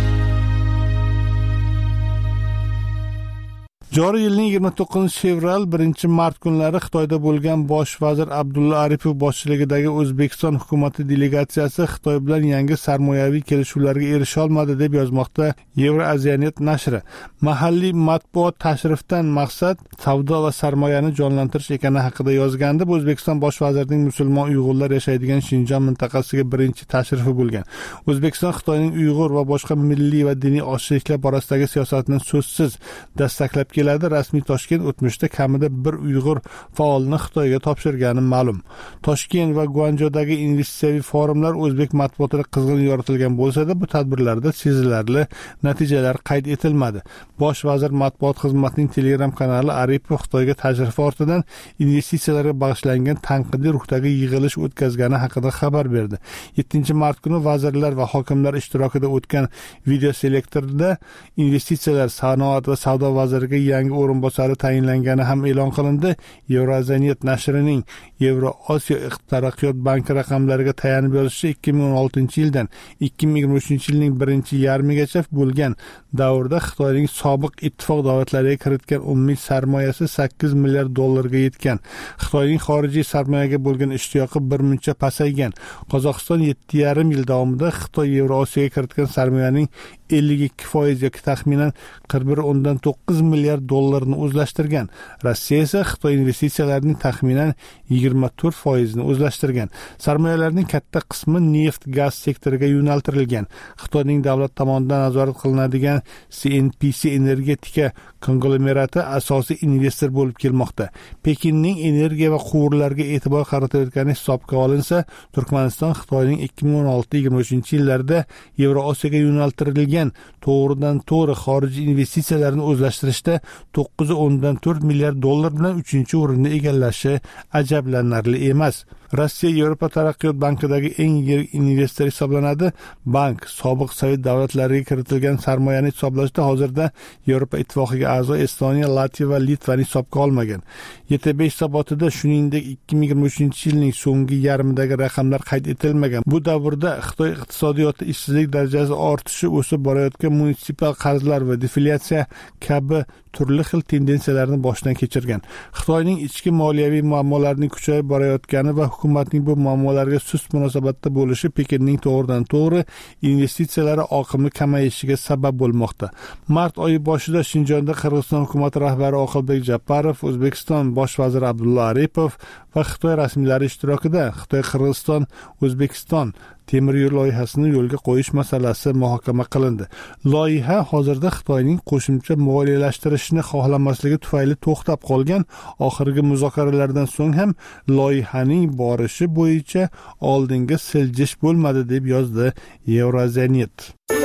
Joriy yilning yigirma to'qqizinchi fevral birinchi mart kunlari Xitoyda bo'lgan bosh vazir Abdulla Aripov boshchiligidagi O'zbekiston hukumati delegatsiyasi Xitoy bilan yangi sarmoyaviy kelishuvlarga erisha olmadi, deb yozmoqda Evrasiyanet nashri. Mahalliy matbuot tashrifdan maqsad savdo va sarmoyani jonlantirish ekani haqida yozgandi. Bu O'zbekiston bosh vazirining musulmon Uyg'urlar yashaydigan Shinjon mintaqasiga birinchi tashrifi bo'lgan. O'zbekiston Xitoyning Uyg'ur va boshqa milliy va diniy ozchiliklar borasidagi siyosatini so'zsiz dastaklab keladi. Rasmiy Toshkent o'tmishda kamida bir Uyg'ur faolni Xitoyga topshirgani ma'lum. Toshkent va Guanjodagi investitsiyaviy forumlar o'zbek matbuotida qizg'in yoritilgan bo'lsa-da, bu tadbirlarda sezilarli natijalar qayd etilmadi. Bosh vazir matbuot xizmatining Telegram kanali Aripov Xitoyga tashrifi ortidan investitsiyalarga bag'ishlangan tanqidiy ruhdagi yig'ilish o'tkazgani haqida xabar berdi. yettinchi mart kuni vazirlar va hokimlar ishtirokida o'tgan video selektorda investitsiyalar, sanoat va savdo vaziriga yangi o'rinbosari tayinlangani ham e'lon qilindi. Evrasiyanet nashrining Yevrosiyo taraqqiyot banki raqamlariga tayanib yozishicha, ikki ming o'n oltinchi yildan ikki ming yigirma uchinchi yilning birinchi yarmigacha bo'lgan davrda Xitoyning sobiq ittifoq davlatlariga kiritgan umumiy sarmoyasi sakkiz milliard dollarga yetgan. Xitoyning xorijiy sarmoyaga bo'lgan ishtiyoqi bir muncha pasaygan. Qozog'iston yetti yarim yil davomida Xitoy Yevrosiyoga kiritgan sarmoyaning ellik ikki foiz yoki taxminan qirq bir o'ndan to'qqiz milliard dollarni o'zlashtirgan. Rossiya esa Xitoy investitsiyalarining taxminan yigirma to'rt foizini o'zlashtirgan. Sarmoyalarning katta qismi neft, gaz sektoriga yo'naltirilgan. Xitoyning davlat tomonidan nazorat qilinadigan C N P C energetika konglomerati asosiy investor bo'lib kelmoqda. Pekinning energiya va quvurlarga e'tibor qaratayotgani hisobga olinsa, Turkmaniston Xitoyning ikki ming o'n olti yigirma uchinchi yillarda Yevrosiyoga yo'naltirilgan to'g'ridan to'g'ri xorijiy investitsiyalarni o'zlashtirishda to'qqiz o'ndan to'rt milliard dollar bilan uchinchi o'rinni egallashi ajablanarli emas. Rossiya Yevropa taraqqiyot bankidagi eng yirik investor hisoblanadi. Bank sobiq Sovet davlatlariga kiritilgan sarmoyani hisoblashda hozirda Yevropa ittifoqiga a'zo Estoniya, Latviya va Litvani hisobga olmagan. Y T B hisobotida shuningdek ikki ming yigirma uchinchi yilning so'nggi yarmidagi raqamlar qayd etilmagan. Bu davrda Xitoy iqtisodiyoti ishsizlik darajasi ortishi, o'sib borayotgan munisipal qarzlar va deflyatsiya kabi turli xil tendensiyalarni boshdan kechirgan. Xitoyning ichki moliyaviy muammolarining kuchayib borayotgani va hukumatning bu muammolarga sust munosabatda bo'lishi Pekinning to'g'ridan to'g'ri investitsiyalari oqimi kamayishiga sabab bo'lmoqda. Mart oyi boshida Shinjonda Qirg'iziston hukumati rahbari Oqilbek Jabbarov, O'zbekiston bosh vaziri Abdulla Aripov va Xitoy rasmiylari ishtirokida Xitoy-Qirg'iziston O'zbekiston temir yo'l loyihasini yo'lga qo'yish masalasi muhokama qilindi. Loyiha hozirda Xitoyning qo'shimcha moliyalashtirishni xohlamasligi tufayli to'xtab qolgan. Oxirgi muzokaralardan so'ng ham loyihaning borishi bo'yicha oldinga siljish bo'lmadi deb yozdi Eurozanet.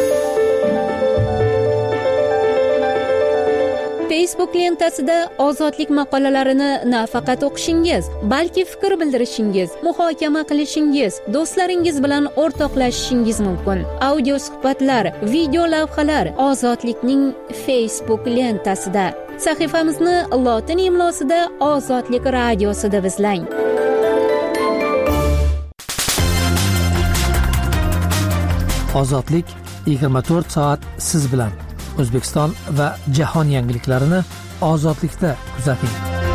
Facebook lentasida ozodlik maqolalarini nafaqat o'qishingiz, balki fikr bildirishingiz, muhokama qilishingiz, do'stlaringiz bilan o'rtoqlashishingiz mumkin. Audio suhbatlar, video lavhalar Ozodlikning Facebook lentasida. Sahifamizni lotin imlosida Ozodlik radiosi deb izlang. Ozodlik yigirma to'rt soat siz bilan. O'zbekiston va jahon yangiliklarini ozodlikda kuzating.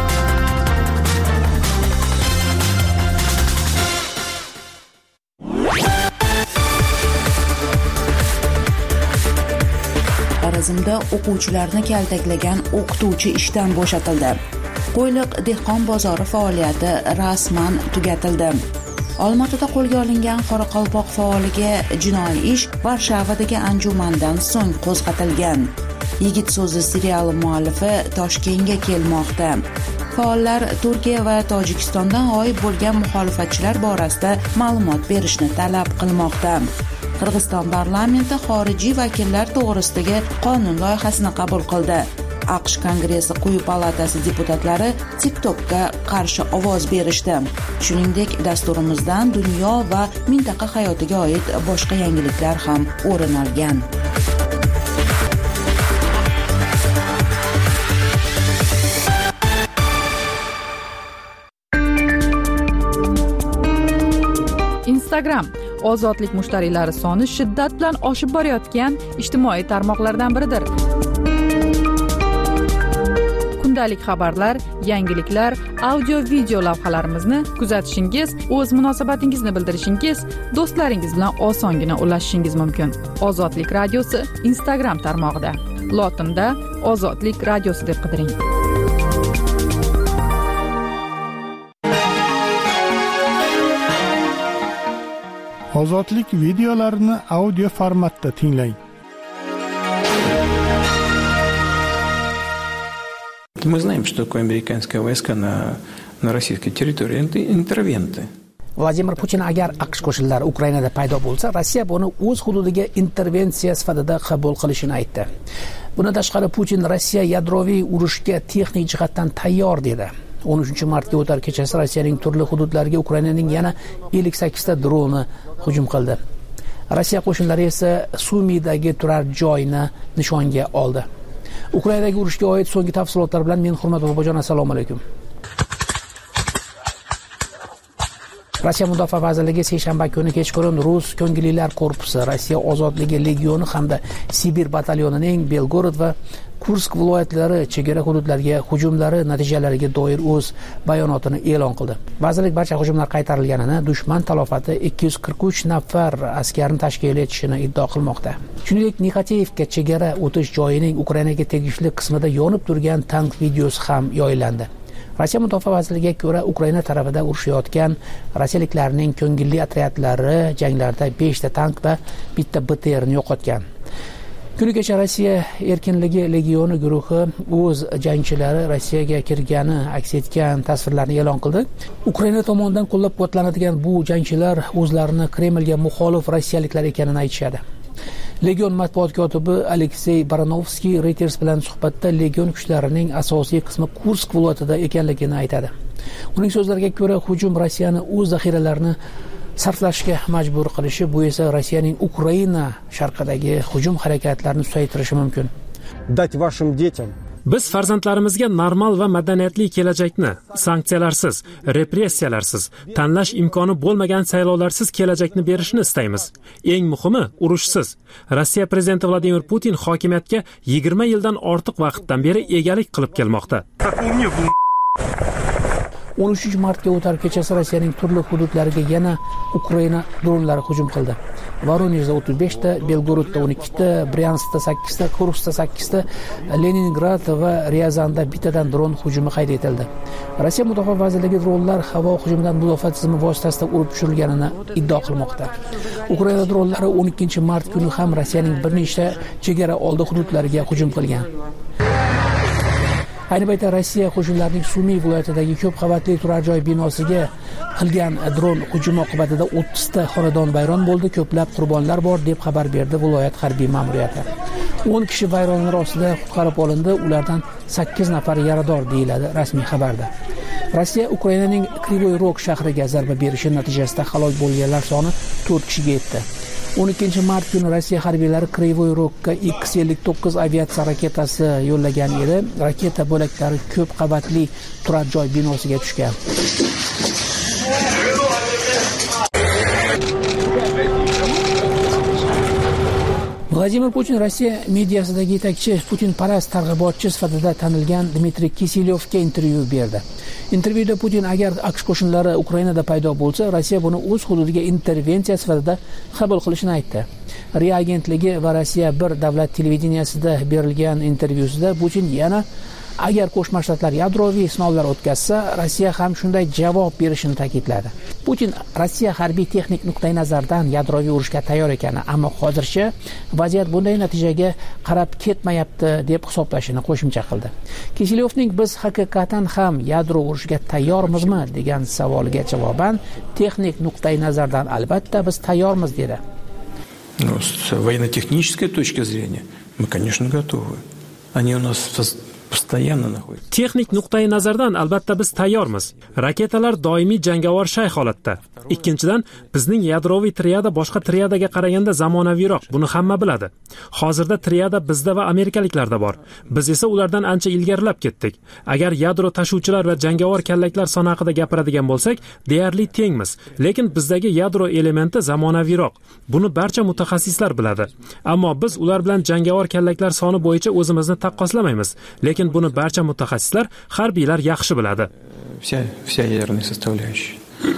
Xorazmda o'quvchilarni kaltaklagan o'qituvchi ishdan bo'shatildi. Qo'yliq dehqon bozori faoliyati rasman tugatildi. Olmaotada qo'lga olingan Qoraqalpoq faoliga jinoiy ish Varshavadagi anjumandan so'ng qo'zg'atilgan. Yigit so'zi seriali muallifi Toshkentga kelmoqda. Faollar Turkiya va Tojikistondan g'oyib bo'lgan muxolifatchilar borasida ma'lumot berishni talab qilmoqda. Qirg'iziston parlamenti xorijiy vakillar to'g'risidagi qonun loyihasini qabul qildi. AQSh Kongressi quyi palatasi deputatlari TikTok'ga qarshi ovoz berishdi. Shuningdek, dasturimizdan dunyo va mintaqa hayotiga oid boshqa yangiliklar ham o'rin olgan. Instagram ozodlik mushtariylari soni shiddat bilan oshib borayotgan ijtimoiy tarmoqlardan biridir. Kundalik xabarlar, yangiliklar, audio video lavhalarimizni kuzatishingiz, o'z munosabatingizni bildirishingiz, do'stlaringiz bilan osongina ulashishingiz mumkin. Ozodlik radiosi Instagram tarmog'ida. Lotinda Ozodlik radiosi deb qidiring. Ozodlik videolarini audio formatda tinglang. Мы знаем, что такое американские войска на, на российской территории. Это интервенты. Vladimir Putin agar AQSh qo'shinlari Ukrainada paydo bo'lsa, Rossiya buni o'z hududiga intervensiya sifatida qabul qilishini aytdi. Bundan tashqari Putin Rossiya yadroviy urushga texnik jihatdan tayyor dedi. o'n uchinchi martga o'tar kechasi Rossiyaning turli hududlariga Ukrainaning yana ellik sakkizta droni hujum qildi. Rossiya qo'shinlari esa Sumidagi turar joyni nishonga oldi. Ukrainadagi urushga oid so'nggi tafsilotlar bilan men Hurmat Bobojon, assalomu alaykum. Rossiya Mudofaa vazirligi seshanba kuni kechqurun Rus ko'ngillilar korpusi, Rossiya ozodligi legioni hamda Sibir batalyonining Belgorod va Kursk viloyatlari chegara hududlariga hujumlari natijalariga doir o'z bayonotini e'lon qildi. Vazirlik barcha hujumlar qaytarilganini, dushman talofati ikki yuz qirq uch nafar askarni tashkil etishini iddao qilmoqda. Shuningdek, Nikoteyevka chegara o'tish joyining Ukrainaga tegishli qismida yonib turgan tank videosi ham yoyilandi. Rossiya Mudofaa vazirligiga ko'ra, Ukraina tarafida urushayotgan rossiyaliklarning ko'ngilli otryadlari janglarda beshta tank va bitta B T R ni yo'qotgan. Kuni kecha Rossiya erkinligi legioni guruhi o'z jangchilari Rossiyaga kirgani aks etgan tasvirlarni e'lon qildi. Ukraina tomonidan qo'llab-quvvatlanadigan bu jangchilar o'zlarini Kremlga muxolif rossiyaliklar ekanini aytishadi. Legion matbuot kotibi Aleksey Baranovskiy Reuters bilan suhbatda legion kuchlarining asosiy qismi Kursk viloyatida ekanligini aytadi. Uning so'zlariga ko'ra, hujum Rossiyani o'z zaxiralarini sarflashga majbur qilishi, bu esa Rossiyaning Ukraina sharqidagi hujum harakatlarini susaytirishi mumkin. Dать вашим детям Biz farzandlarimizga normal va madaniyatli kelajakni, sanksiyalarsiz, repressiyalarsiz, tanlash imkoni bo'lmagan saylovlarsiz kelajakni berishni istaymiz. Eng muhimi, urushsiz. Rossiya prezidenti Vladimir Putin hokimiyatga yigirma yildan ortiq vaqtdan beri egalik qilib kelmoqda. o'n uchinchi martga o'tar kechasi Rossiyaning turli hududlariga yana Ukraina dronlari hujum qildi. Voronejda o'ttiz beshta, Belgorodda o'n ikkita, Bryanskda sakkizta, Kurskda sakkizta, Leningrad va Ryazanda bittadan dron hujumi qayd etildi. Rossiya mudofaa vazirligi dronlar havo hujumidan mudofaa tizimi vositasida urib tushirilganini iddao qilmoqda. Ukraina dronlari o'n ikkinchi mart kuni ham Rossiyaning bir nechta chegara oldi hududlariga hujum qilgan. Ayni paytda Rossiya qo'shinlarining Sumy viloyatidagi ko'p qavatli turar joy binosiga qilgan dron hujumi oqibatida o'ttizta xonadon vayron bo'ldi, ko'plab qurbonlar bor deb xabar berdi viloyat harbiy ma'muriyati. o'n kishi vayronalar ostida qutqarib olindi, ulardan sakkiz nafar yarador deyiladi rasmiy xabarda. Rossiya Ukrainaning Krivoy Rog shahriga zarba berishi natijasida halok bo'lganlar soni to'rt kishiga yetdi. o'n ikkinchi mart kuni Rossiya harbiylari Krivoy Rogga X ellik to'qqiz aviatsiya raketasi yo'llagan edi. Raketa bo'laklari ko'p qavatli turar joy binosiga tushgan. Vladimir Putin Rossiya mediasidagi yetakchi Putinparast targ'ibotchi sifatida tanilgan Dmitriy Kiselyovga intervyu berdi. Intervyuda Putin agar AQSh qo'shinlari Ukrainada paydo bo'lsa, Rossiya buni o'z hududiga intervensiya sifatida qabul qilishini aytdi. RIA agentligi va Rossiya bir davlat televideniyasida berilgan intervyusida Putin yana agar Qo'shma Shtatlar yadroviy sinovlar o'tkazsa, Rossiya ham shunday javob berishini ta'kidladi. Putin Rossiya harbiy texnik nuqtai nazardan yadroviy urushga tayyor ekani, ammo hozircha vaziyat bunday natijaga qarab ketmayapti deb hisoblashini qo'shimcha qildi. Kiselyovning biz haqiqatan ham yadro urushiga tayyormizmi degan savoliga javoban, texnik nuqtai nazardan albatta biz tayyormiz dedi. Ну, с военно-технической точки зрения мы, конечно, готовы. Они у нас Texnik nuqtai nazardan albatta biz tayyormiz. Raketalar doimiy jangovar shay holatda. Ikkinchidan, bizning yadroviy triada boshqa triadaga qaraganda zamonaviyroq. Buni hamma biladi. Hozirda triada bizda va amerikaliklarda bor. Biz esa ulardan ancha ilgarilab ketdik. Agar yadro tashuvchilar va jangovar kallaklar soni haqida gapiradigan bo'lsak, deyarli tengmiz. Lekin bizdagi yadro elementi zamonaviyroq. Buni barcha mutaxassislar biladi. Ammo biz ular bilan jangovar kallaklar soni bo'yicha o'zimizni taqqoslamaymiz. Lekin buni barcha mutaxassislar, harbiylar yaxshi biladi. Вся вся ядерная составляющая.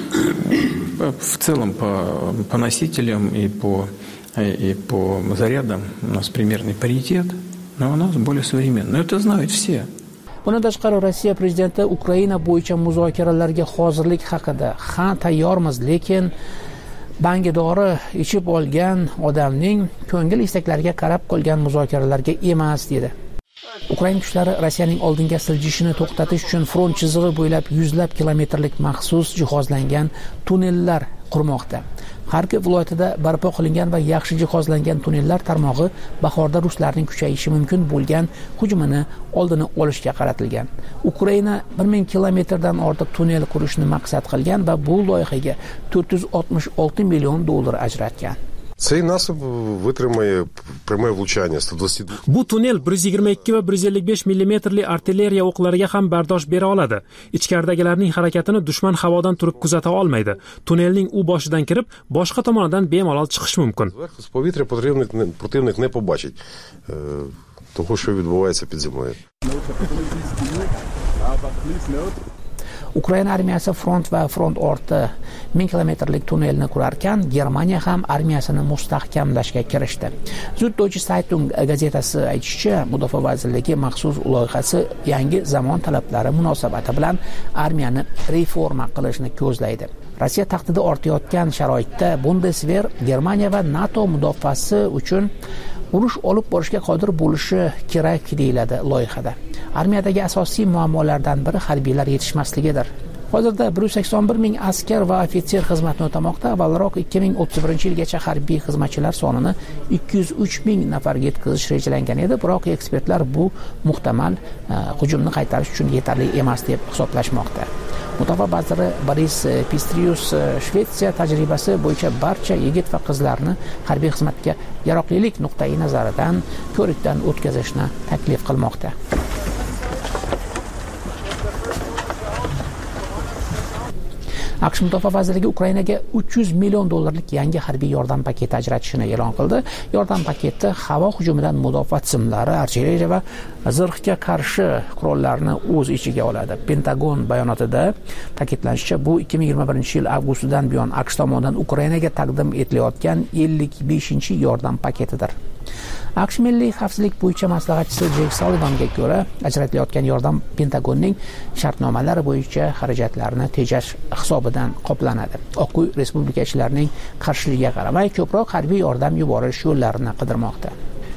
В целом по по носителям и по и по зарядам у нас примерный паритет, но у нас более современный. Но это знают все. Bundan tashqari Rossiya prezidenti Ukraina bo'yicha muzokaralarga hozirlik haqida "Ha, tayyormiz, lekin bangi dori ichib olgan odamning ko'ngil istaklariga qarab qolgan muzokaralarga emas" dedi. Ukraina kuchlari Rossiyaning oldinga siljishini to'xtatish uchun front chizig'i bo'ylab yuzlab kilometrlik maxsus jihozlangan tunnellar qurmoqda. Kharkiv viloyatida barpo qilingan va yaxshi jihozlangan tunnellar tarmog'i bahorda ruslarning kuchayishi mumkin bo'lgan hujumini oldini olishga qaratilgan. Ukraina bir ming kilometrdan ortiq tunnel qurishni maqsad qilgan va bu loyihaga to'rt yuz oltmish olti million dollar ajratgan. Цей насып витримає пряме влучання sto dvadset два. Bu tunnel bir yuz yigirma ikki va bir yuz ellik besh millimetrli artilleriya o'qlariga ham bardosh bera oladi. Ichkaridagilarning harakatini dushman havodan turib kuzata olmaydi. Tunnelning u boshidan kirib, boshqa tomonidan bemalol chiqish mumkin. З повітря противник противник не побачить того, що відбувається під землею. Ukraina armiyasi front va front orti ming kilometrlik tunnelni qurarkan, Germaniya ham armiyasini mustahkamlashga kirishdi. Süddeutsche Zeitung gazetasi aytishicha, Mudofaa vazirligi maxsus loyihasi yangi zamon talablari munosabati bilan armiyani reforma qilishni ko'zlaydi. Rossiya tahdidi ortayotgan sharoitda Bundeswehr Germaniya va NATO mudofaasi uchun urush olib borishga qodir bo'lishi kerak deyiladi loyihada. Armiyadagi asosiy muammolardan biri harbiylar yetishmasligidir. Hozirda bir yuz sakson bir ming askar va ofitser xizmatni o'tamoqda. Avvalroq ikki ming o'ttiz birinchi yilgacha harbiy xizmatchilar sonini ikki yuz uch ming nafarga yetkazish rejalangan edi, biroq ekspertlar bu muhtamal hujumni qaytarish uchun yetarli emas deb hisoblashmoqda. Mudofaa vaziri Boris Pistorius Shvetsiya tajribasi bo'yicha barcha yigit va qizlarni harbiy xizmatga yaroqlilik nuqtai nazaridan ko'rikdan o'tkazishni taklif qilmoqda. aqsh mudofaa vazirligi Ukrainaga uch yuz million dollarlik yangi harbiy yordam paketi ajratishini e'lon qildi. Yordam paketi havo hujumidan mudofaa tizimlari, artilleriya va zirhga qarshi qurollarni o'z ichiga oladi. Pentagon bayonotida ta'kidlanishicha, bu ikki ming yigirma birinchi yil avgustidan buyon aqsh tomonidan Ukrainaga taqdim etilayotgan ellik beshinchi yordam paketidir. aqsh milliy xavfsizlik bo'yicha maslahatchisi Jek Sullivanga ko'ra, ajratilayotgan yordam Pentagonning shartnomalari bo'yicha xarajatlarni tejash hisobidan qoplanadi. Oq uy respublikachilarining qarshiligiga qaramay ko'proq harbiy yordam yuborish yo'llarini qidirmoqda.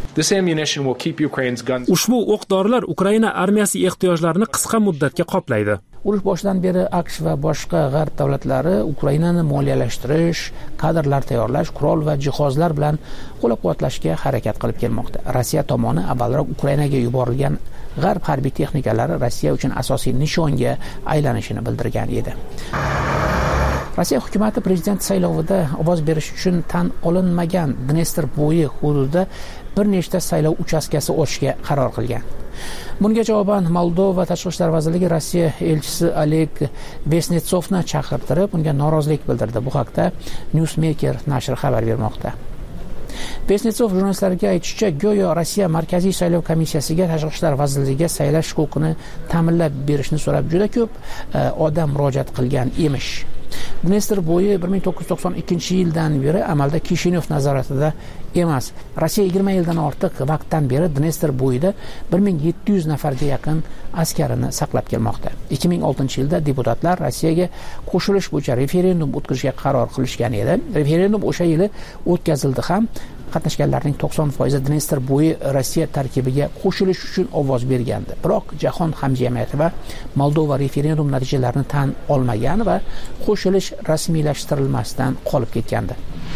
Ushbu o'q-dorilar Ukraina armiyasi ehtiyojlarini qisqa muddatga qoplaydi. Urush boshidan beri aqsh va boshqa g'arb davlatlari Ukrainani moliyalashtirish, kadrlar tayyorlash, qurol va jihozlar bilan qo'llab-quvvatlashga harakat qilib kelmoqda. Rossiya tomoni avvalroq Ukrainaga yuborilgan g'arb harbiy texnikalari Rossiya uchun asosiy nishonga aylanishini bildirgan edi. Rossiya hukumati prezident saylovida ovoz berish uchun tan olinmagan Dnestr bo'yi hududida bir nechta saylov uchastkasi ochishga qaror qilgan. Bunga javoban Moldova Tashqi ishlar vazirligi Rossiya elchisi Oleg Vesnetsovni chaqirtirib, unga norozilik bildirdi. Bu haqda Newsmaker nashri xabar bermoqda. Vesnetsov jurnalistlarga aytishicha, go'yo Rossiya Markaziy saylov komissiyasiga Tashqi ishlar vazirligiga saylash huquqini ta'minlab berishni so'rab juda ko'p e, odam murojaat qilgan emish. Dnestr bo'yi bir ming to'qqiz yuz to'qson ikkinchi yildan beri amalda Kishinev nazoratida emas. Rossiya yigirma yildan ortiq vaqtdan beri Dnestr bo'yida bir ming yetti yuz nafarga yaqin askarini saqlab kelmoqda. ikki ming oltinchi yilda deputatlar Rossiyaga qo'shilish bo'yicha referendum o'tkazishga qaror qilishgan edi. Referendum o'sha yili o'tkazildi ham. Qatnashganlarning to'qson foizi Dnestr bo'yi Rossiya tarkibiga qo'shilish uchun ovoz bergandi. Biroq jahon hamjamiyati va Moldova referendum natijalarini tan olmagan va qo'shilish rasmiylashtirilmasdan qolib ketgandi.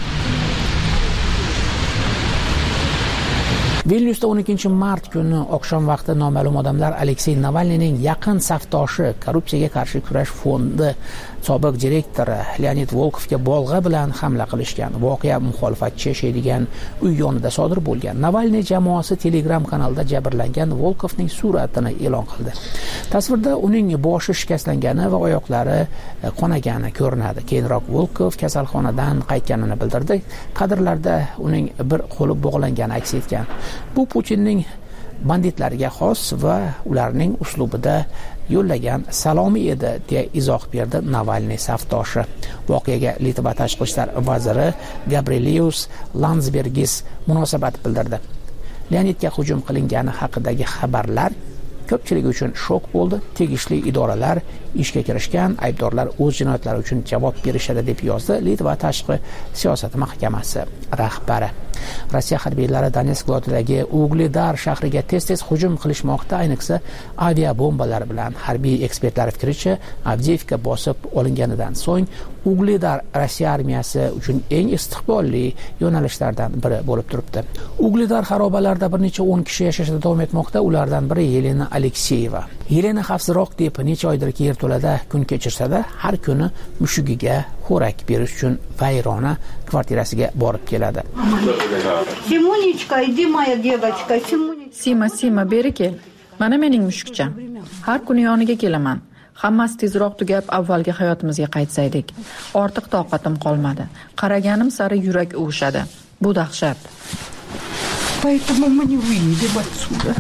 Vilnyusda o'n ikkinchi mart kuni oqshom vaqti noma'lum odamlar Aleksey Navalniyning yaqin safdoshi Korrupsiyaga qarshi kurash fondi sobiq direktori Leonid Volkovga bolg'a bilan hamla qilishgan. Voqea muxolifatchi yashaydigan uy yonida sodir bo'lgan. Navalniy jamoasi Telegram kanalida jabrlangan Volkovning suratini e'lon qildi. Tasvirda uning boshi shikastlangani va oyoqlari qonagani ko'rinadi. Keyinroq Volkov kasalxonadan qaytganini bildirdi. Kadrlarda uning bir qo'li bog'langani aks etgan. Bu Putinning banditlariga xos va ularning uslubida yo'llagan salomi edi, deya izoh berdi Navalniy safdoshi. Voqeaga Litva tashqi ishlar vaziri Gabrielius Landsbergis munosabat bildirdi. Leonidga hujum qilingani haqidagi xabarlar ko'pchilik uchun shok bo'ldi. Tegishli idoralar ishga kirishgan, aybdorlar o'z jinoyatlari uchun javob berishadi, deb yozdi Litva tashqi siyosat mahkamasi rahbari. Rossiya harbiylari Donetsk viloyatidagi Ugledar shahriga tez-tez hujum qilishmoqda, ayniqsa avia bombalar bilan. Harbiy ekspertlar fikricha, Avdiivka bosib olinganidan so'ng Ugledar Rossiya armiyasi uchun eng istiqbolli yo'nalishlardan biri bo'lib turibdi. Ugledar xarobalarida bir necha o'n kishi yashashda davom etmoqda. Ulardan biri Yelena Alekseyeva. Yelena xavfsizroq deb necha oydir yerto'lada kun kechirsa-da, har kuni mushugiga xo'rak berish uchun vayrona kvartirasiga borib keladi. Simonechka, idi moya devachka, Simonechka. Sima, Sima, beri kel. Mana mening mushukcham. Har kuni yoniga kelaman. Hammasi tezroq tugab, avvalgi hayotimizga qaytsaydik. Ortiq toqatim qolmadi. Qaraganim sari yurak uvushadi. Bu dahshat. Поэтому мы не выйдем отсюда.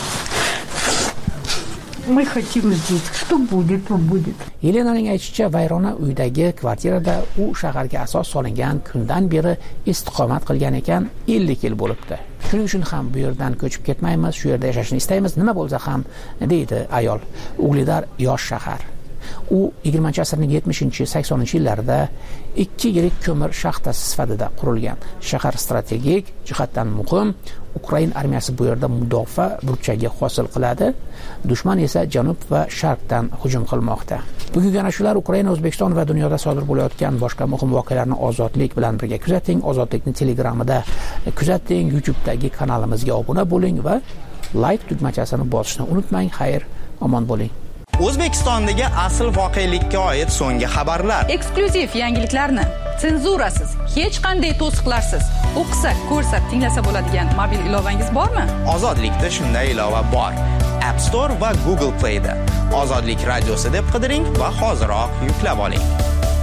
Мы хотим здесь. Что будет, то будет. Yelenaning aytishicha, vayrona uydagi kvartirada u shaharga asos solingan kundan beri istiqomat qilgan ekan, ellik yil bo'libdi. Shuning uchun ham bu yerdan ko'chib ketmaymiz, shu yerda yashashni istaymiz, nima bo'lsa ham, deydi ayol. Ugledar yosh shahar. U yigirmanchi asrning yetmishinchi saksoninchi yillarida ikki yirik ko'mir shaxtasi sifatida qurilgan. Shahar strategik jihatdan muhim. Ukrain armiyasi bu yerda mudofaa burchagi hosil qiladi. Dushman esa janub va sharqdan hujum qilmoqda. Bugungi ana shular Ukraina, O'zbekiston va dunyoda sodir bo'layotgan boshqa muhim voqealarni Ozodlik bilan birga kuzating. Ozodlikni Telegramida kuzating, YouTube'dagi kanalimizga obuna bo'ling va like tugmachasini bosishni unutmang. Xayr, omon bo'ling. O'zbekistondagi asl voqelikka oid so'nggi xabarlar, eksklyuziv yangiliklarni senzurasiz, hech qanday to'siqlarsiz o'qisa, ko'rsa, tinglasa bo'ladigan mobil ilovangiz bormi? Ozodlikda shunday ilova bor. App Store va Google Play'da Ozodlik radiosi deb qidiring va hoziroq yuklab oling.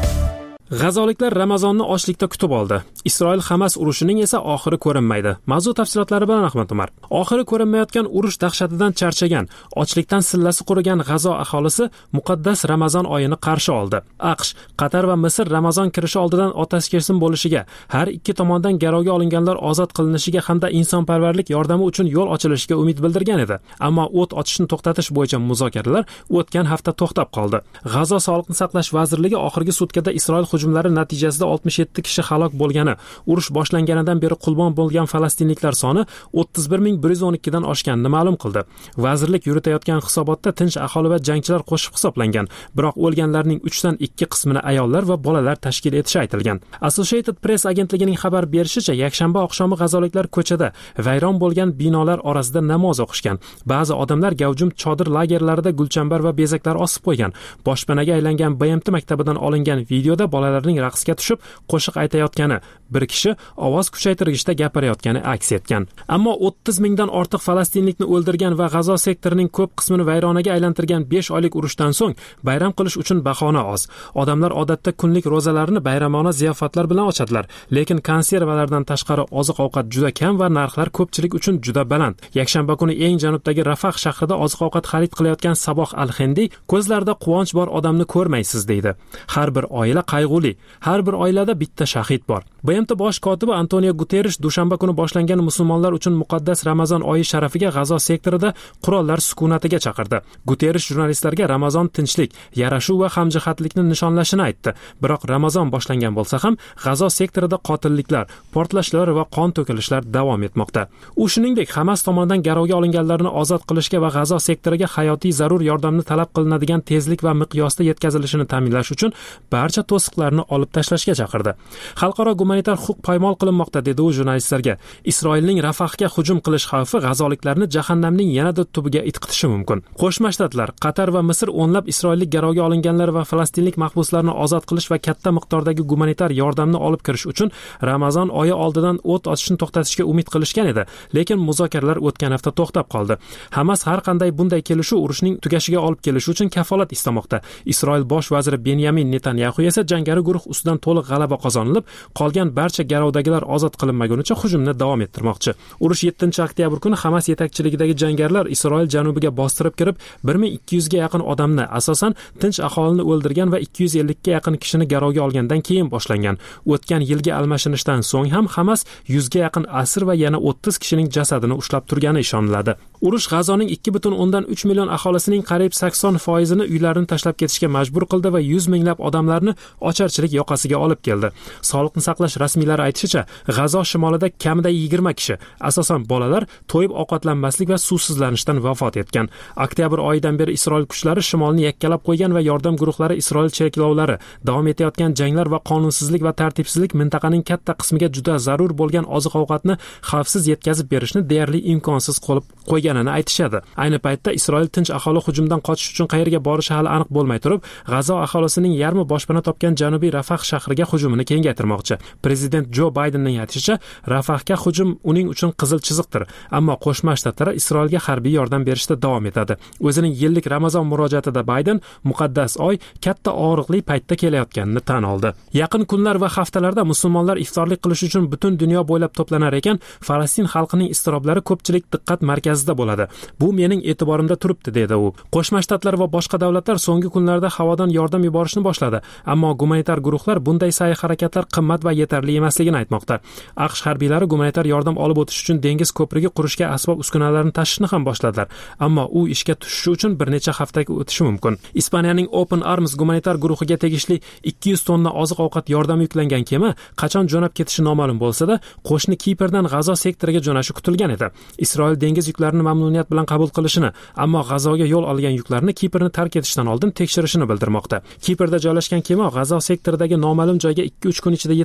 G'azoliklar Ramazonni ochlikda kutib oldi. Isroil Hamas urushining esa oxiri ko'rinmaydi. Mavzu tafsilotlari bilan Ahmad Umar. Oxiri ko'rinmayotgan urush dahshatidan charchagan, ochlikdan sillasi qurigan G'azo aholisi muqaddas Ramazon oyini qarshi oldi. AQSh, Qatar va Misr Ramazon kirishi oldidan otasi kelsin bo'lishiga, har ikki tomondan garovga olinganlar ozod qilinishiga hamda insonparvarlik yordami uchun yo'l ochilishiga umid bildirgan edi. Ammo o't ochishni to'xtatish bo'yicha muzokaralar o'tgan hafta to'xtab qoldi. G'azo Sog'liqni saqlash vazirligi oxirgi sutkada Isroil hujumlari natijasida oltmish yetti kishi halok bo'lgani, urush boshlanganidan beri qurbon bo'lgan falastinliklar soni o'ttiz bir ming bir yuz o'n ikki dan oshganini ma'lum qildi. Vazirlik yuritayotgan hisobotda tinch aholi va jangchilar qo'shib hisoblangan, biroq o'lganlarning uch dan ikki qismini ayollar va bolalar tashkil etishi aytilgan. Associated Press agentligining xabar berishicha, yakshanba oqshomi g'azoliklar ko'chada vayron bo'lgan binolar orasida namoz o'qishgan. Ba'zi odamlar gavjum chodir lagerlarida gulchambar va bezaklar osib qo'ygan. Boshpanaga aylangan B M T maktabidan olingan videoda bolalarning raqsga tushib qo'shiq aytayotgani, bir kishi ovoz kuchaytirgichda gapirayotgani aks etgan. Ammo o'ttiz mingdan ortiq falastinlikni o'ldirgan va G'azo sektorining ko'p qismini vayronaga aylantirgan besh oylik urushdan so'ng bayram qilish uchun bahona oz. Odamlar odatda kunlik ro'zalarini bayramona ziyofatlar bilan ochadilar, lekin konservalardan tashqari oziq-ovqat juda kam va narxlar ko'pchilik uchun juda baland. Yakshanba kuni eng janubdagi Rafah shahrida oziq-ovqat xarid qilayotgan Saboh Al-Hindi ko'zlarida quvonch bor odamni ko'rmaysiz deydi. Har bir oila qayg'uli, har bir oilada bitta shahid bor. B M T bosh kotibi Antonio Guterres dushanba kuni boshlangan musulmonlar uchun muqaddas Ramazon oyi sharafiga G'azo sektorida qurollar sukunatiga chaqirdi. Guterres jurnalistlarga Ramazon tinchlik, yarashuv va hamjihatlikni nishonlashini aytdi. Biroq Ramazon boshlangan bo'lsa ham G'azo sektorida qotilliklar, portlashlar va qon to'kilishlar davom etmoqda. U shuningdek Hamas tomonidan garovga olinganlarni ozod qilishga va G'azo sektoriga hayotiy zarur yordamni talab qilinadigan tezlik va miqyosda yetkazilishini ta'minlash uchun barcha to'siqlarni olib tashlashga chaqirdi. Xalqaro gumanitar huquq poymol qilinmoqda, dedi u jurnalistlarga. Isroilning Rafahga hujum qilish xavfi g'azoliklarni jahannamning yanada tubiga itqitishi mumkin. Qo'shma Shtatlar, Qatar va Misr o'nlab isroillik garovga olinganlar va falastinlik mahbuslarni ozod qilish va katta miqdordagi gumanitar yordamni olib kirish uchun Ramazon oyi oldidan o't ochishni to'xtatishga umid qilishgan edi, lekin muzokaralar o'tgan hafta to'xtab qoldi. Hamas har qanday bunday kelishuv urushning tugashiga olib kelishi uchun kafolat istamoqda. Isroil bosh vaziri Benyamin Netanyahu esa jangari guruh ustidan to'liq g'alaba qozonilib, qolgan barcha garovdagilar ozod qilinmagunicha hujumni davom ettirmoqchi. Urush yettinchi oktyabr kuni Hamas yetakchiligidagi jangarilar Isroil janubiga bostirib kirib, bir ming ikki yuz ga yaqin odamni, asosan tinch aholini o'ldirgan va ikki yuz ellik ga yaqin kishini garovga olgandan keyin boshlangan. O'tgan yilgi almashinishdan so'ng ham Hamas yuz ga yaqin asir va yana o'ttiz kishining jasadini ushlab turgani ishoniladi. Urush G'azoning ikki butun o'ndan uch million aholisining qariyb sakson foizini uylarini tashlab ketishga majbur qildi va yuz minglab odamlarni ocharchilik yoqasiga olib keldi. Sog'liqni saqlash rasmiylari aytishicha, G'azo shimolida kamida yigirma kishi, asosan bolalar, to'yib ovqatlanmaslik va suvsizlanishdan vafot etgan. Oktyabr oyidan beri Isroil kuchlari shimolni yakkalab qo'ygan va yordam guruhlari Isroil cheklovlari, davom etayotgan janglar va qonunsizlik va tartibsizlik mintaqaning katta qismiga juda zarur bo'lgan oziq-ovqatni xavfsiz yetkazib berishni deyarli imkonsiz qilib qo'yganini aytishadi. Ayni paytda Isroil tinch aholi hujumdan qochish uchun qayerga borishi hali aniq bo'lmay turib, G'azo aholisining yarmi boshpana topgan janubiy Rafah shahriga hujumini kengaytirmoqchi. Prezident Jo Baydenning aytishicha, Rafahga hujum uning uchun qizil chiziqdir, ammo Qo'shma Shtatlar Isroilga harbiy yordam berishda davom etadi. O'zining yillik Ramazon murojaatida Bayden muqaddas oy katta og'riqli paytda kelayotganini tan oldi. Yaqin kunlar va haftalarda musulmonlar iftorlik qilish uchun butun dunyo bo'ylab to'planar ekan, Falastin xalqining iztiroblari ko'pchilik diqqat markazida bo'ladi. Bu mening e'tiborimda turibdi, dedi u. Qo'shma Shtatlar va boshqa davlatlar so'nggi kunlarda havodan yordam yuborishni boshladi, ammo gumanitar guruhlar bunday sa'y-harakatlar qimmat va yetarli emasligini aytmoqda. AQSh harbiylari gumanitar yordam olib o'tish uchun dengiz ko'prigi qurishga asbob-uskunalarni tashishni ham boshladilar, ammo u ishga tushishi uchun bir necha haftaga o'tishi mumkin. Ispaniyaning Open Arms gumanitar guruhiga tegishli ikki yuz tonna oziq-ovqat yordami yuklangan kema qachon jo'nab ketishi noma'lum bo'lsa-da, qo'shni Kiprdan G'azo sektoriga jo'nashi kutilgan edi. Isroil dengiz yuklarini mamnuniyat bilan qabul qilishini, ammo G'azoga yo'l olgan yuklarni Kiprni tark etishdan oldin tekshirishini bildirmoqda. Kiprda joylashgan kema G'azo sektoridagi noma'lum joyga ikki uch kun ichida yetib kelishi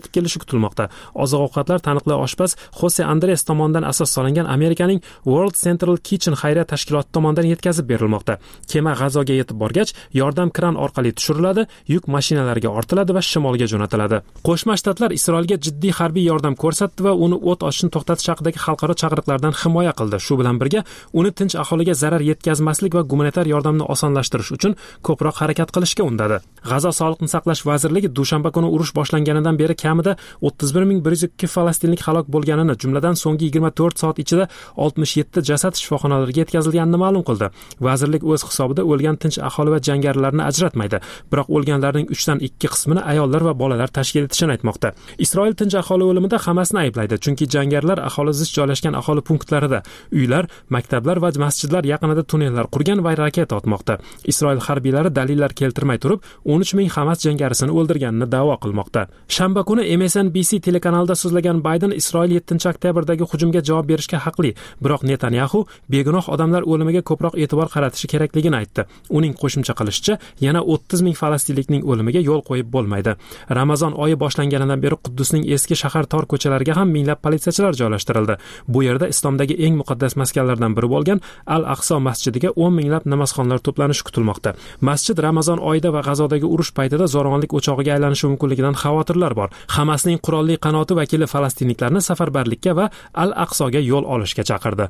kutilmoqda. Oziq-ovqatlar taniqli oshpaz Xose Andres tomonidan asos solingan Amerikaning World Central Kitchen xayriya tashkiloti tomonidan yetkazib berilmoqda. Kema G'azoga yetib borgach, yordam kran orqali tushiriladi, yuk mashinalariga ortiladi va shimolga jo'natiladi. Qo'shma Shtatlar Isroilga jiddiy harbiy yordam ko'rsatdi va uni o't ochishni to'xtatish haqidagi xalqaro chaqiriqlardan himoya qildi. Shu bilan birga, uni tinch aholiga zarar yetkazmaslik va gumanitar yordamni osonlashtirish uchun ko'proq harakat qilishga undadi. G'azo sog'liqni saqlash vazirligi dushanba kuni urush boshlanganidan beri kamida o'ttiz bir ming bir yuz ikki falastinlik halok bo'lganini, jumladan so'nggi yigirma to'rt soat ichida oltmish yetti jasad shifoxonalarga yetkazilganini ma'lum qildi. Vazirlik o'z hisobida o'lgan tinch aholi va jangarilarni ajratmaydi, biroq o'lganlarning uchdan ikki qismini ayollar va bolalar tashkil etishini aytmoqda. Isroil tinch aholi o'limida Hamasni ayblaydi, chunki jangarilar aholi zich joylashgan aholi punktlarida uylar, maktablar va masjidlar yaqinida tunnellar qurgan va raketa otmoqda. Isroil harbiylari dalillar keltirmay turib, o'n uch ming Hamas jangarisini o'ldirganini da'vo qilmoqda. Shanba kuni M S N B C telekanalida so'zlagan Bayden Isroil yettinchi oktyabrdagi hujumga javob berishga haqli, biroq Netanyahu begunoh odamlar o'limiga ko'proq e'tibor qaratishi kerakligini aytdi. Uning qo'shimcha qilishicha, yana o'ttiz ming falastinlikning o'limiga yo'l qo'yib bo'lmaydi. Ramazon oyi boshlanganidan beri Quddusning eski shahar tor ko'chalariga ham minglab politsiyachilar joylashtirildi. Bu yerda islomdagi eng muqaddas maskanlardan biri bo'lgan Al-Aqso masjidiga o'n minglab namozxonlar to'planishi kutilmoqda. Masjid Ramazon oyida va G'azodagi urush paytida zo'ravonlik o'chog'iga aylanishi mumkinligidan xavotirlar bor. Hamasning qurolli qanoti vakili falastinliklarni safarbarlikka va Al-Aqsoga yo'l olishga chaqirdi.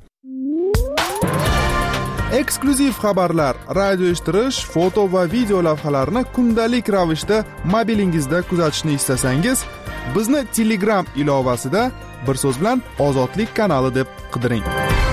Eksklyuziv xabarlar, radio eshittirish, foto va video lavhalarni kundalik ravishda mobilingizda kuzatishni istasangiz, bizni Telegram ilovasida bir so'z bilan Ozodlik kanali deb qidiring.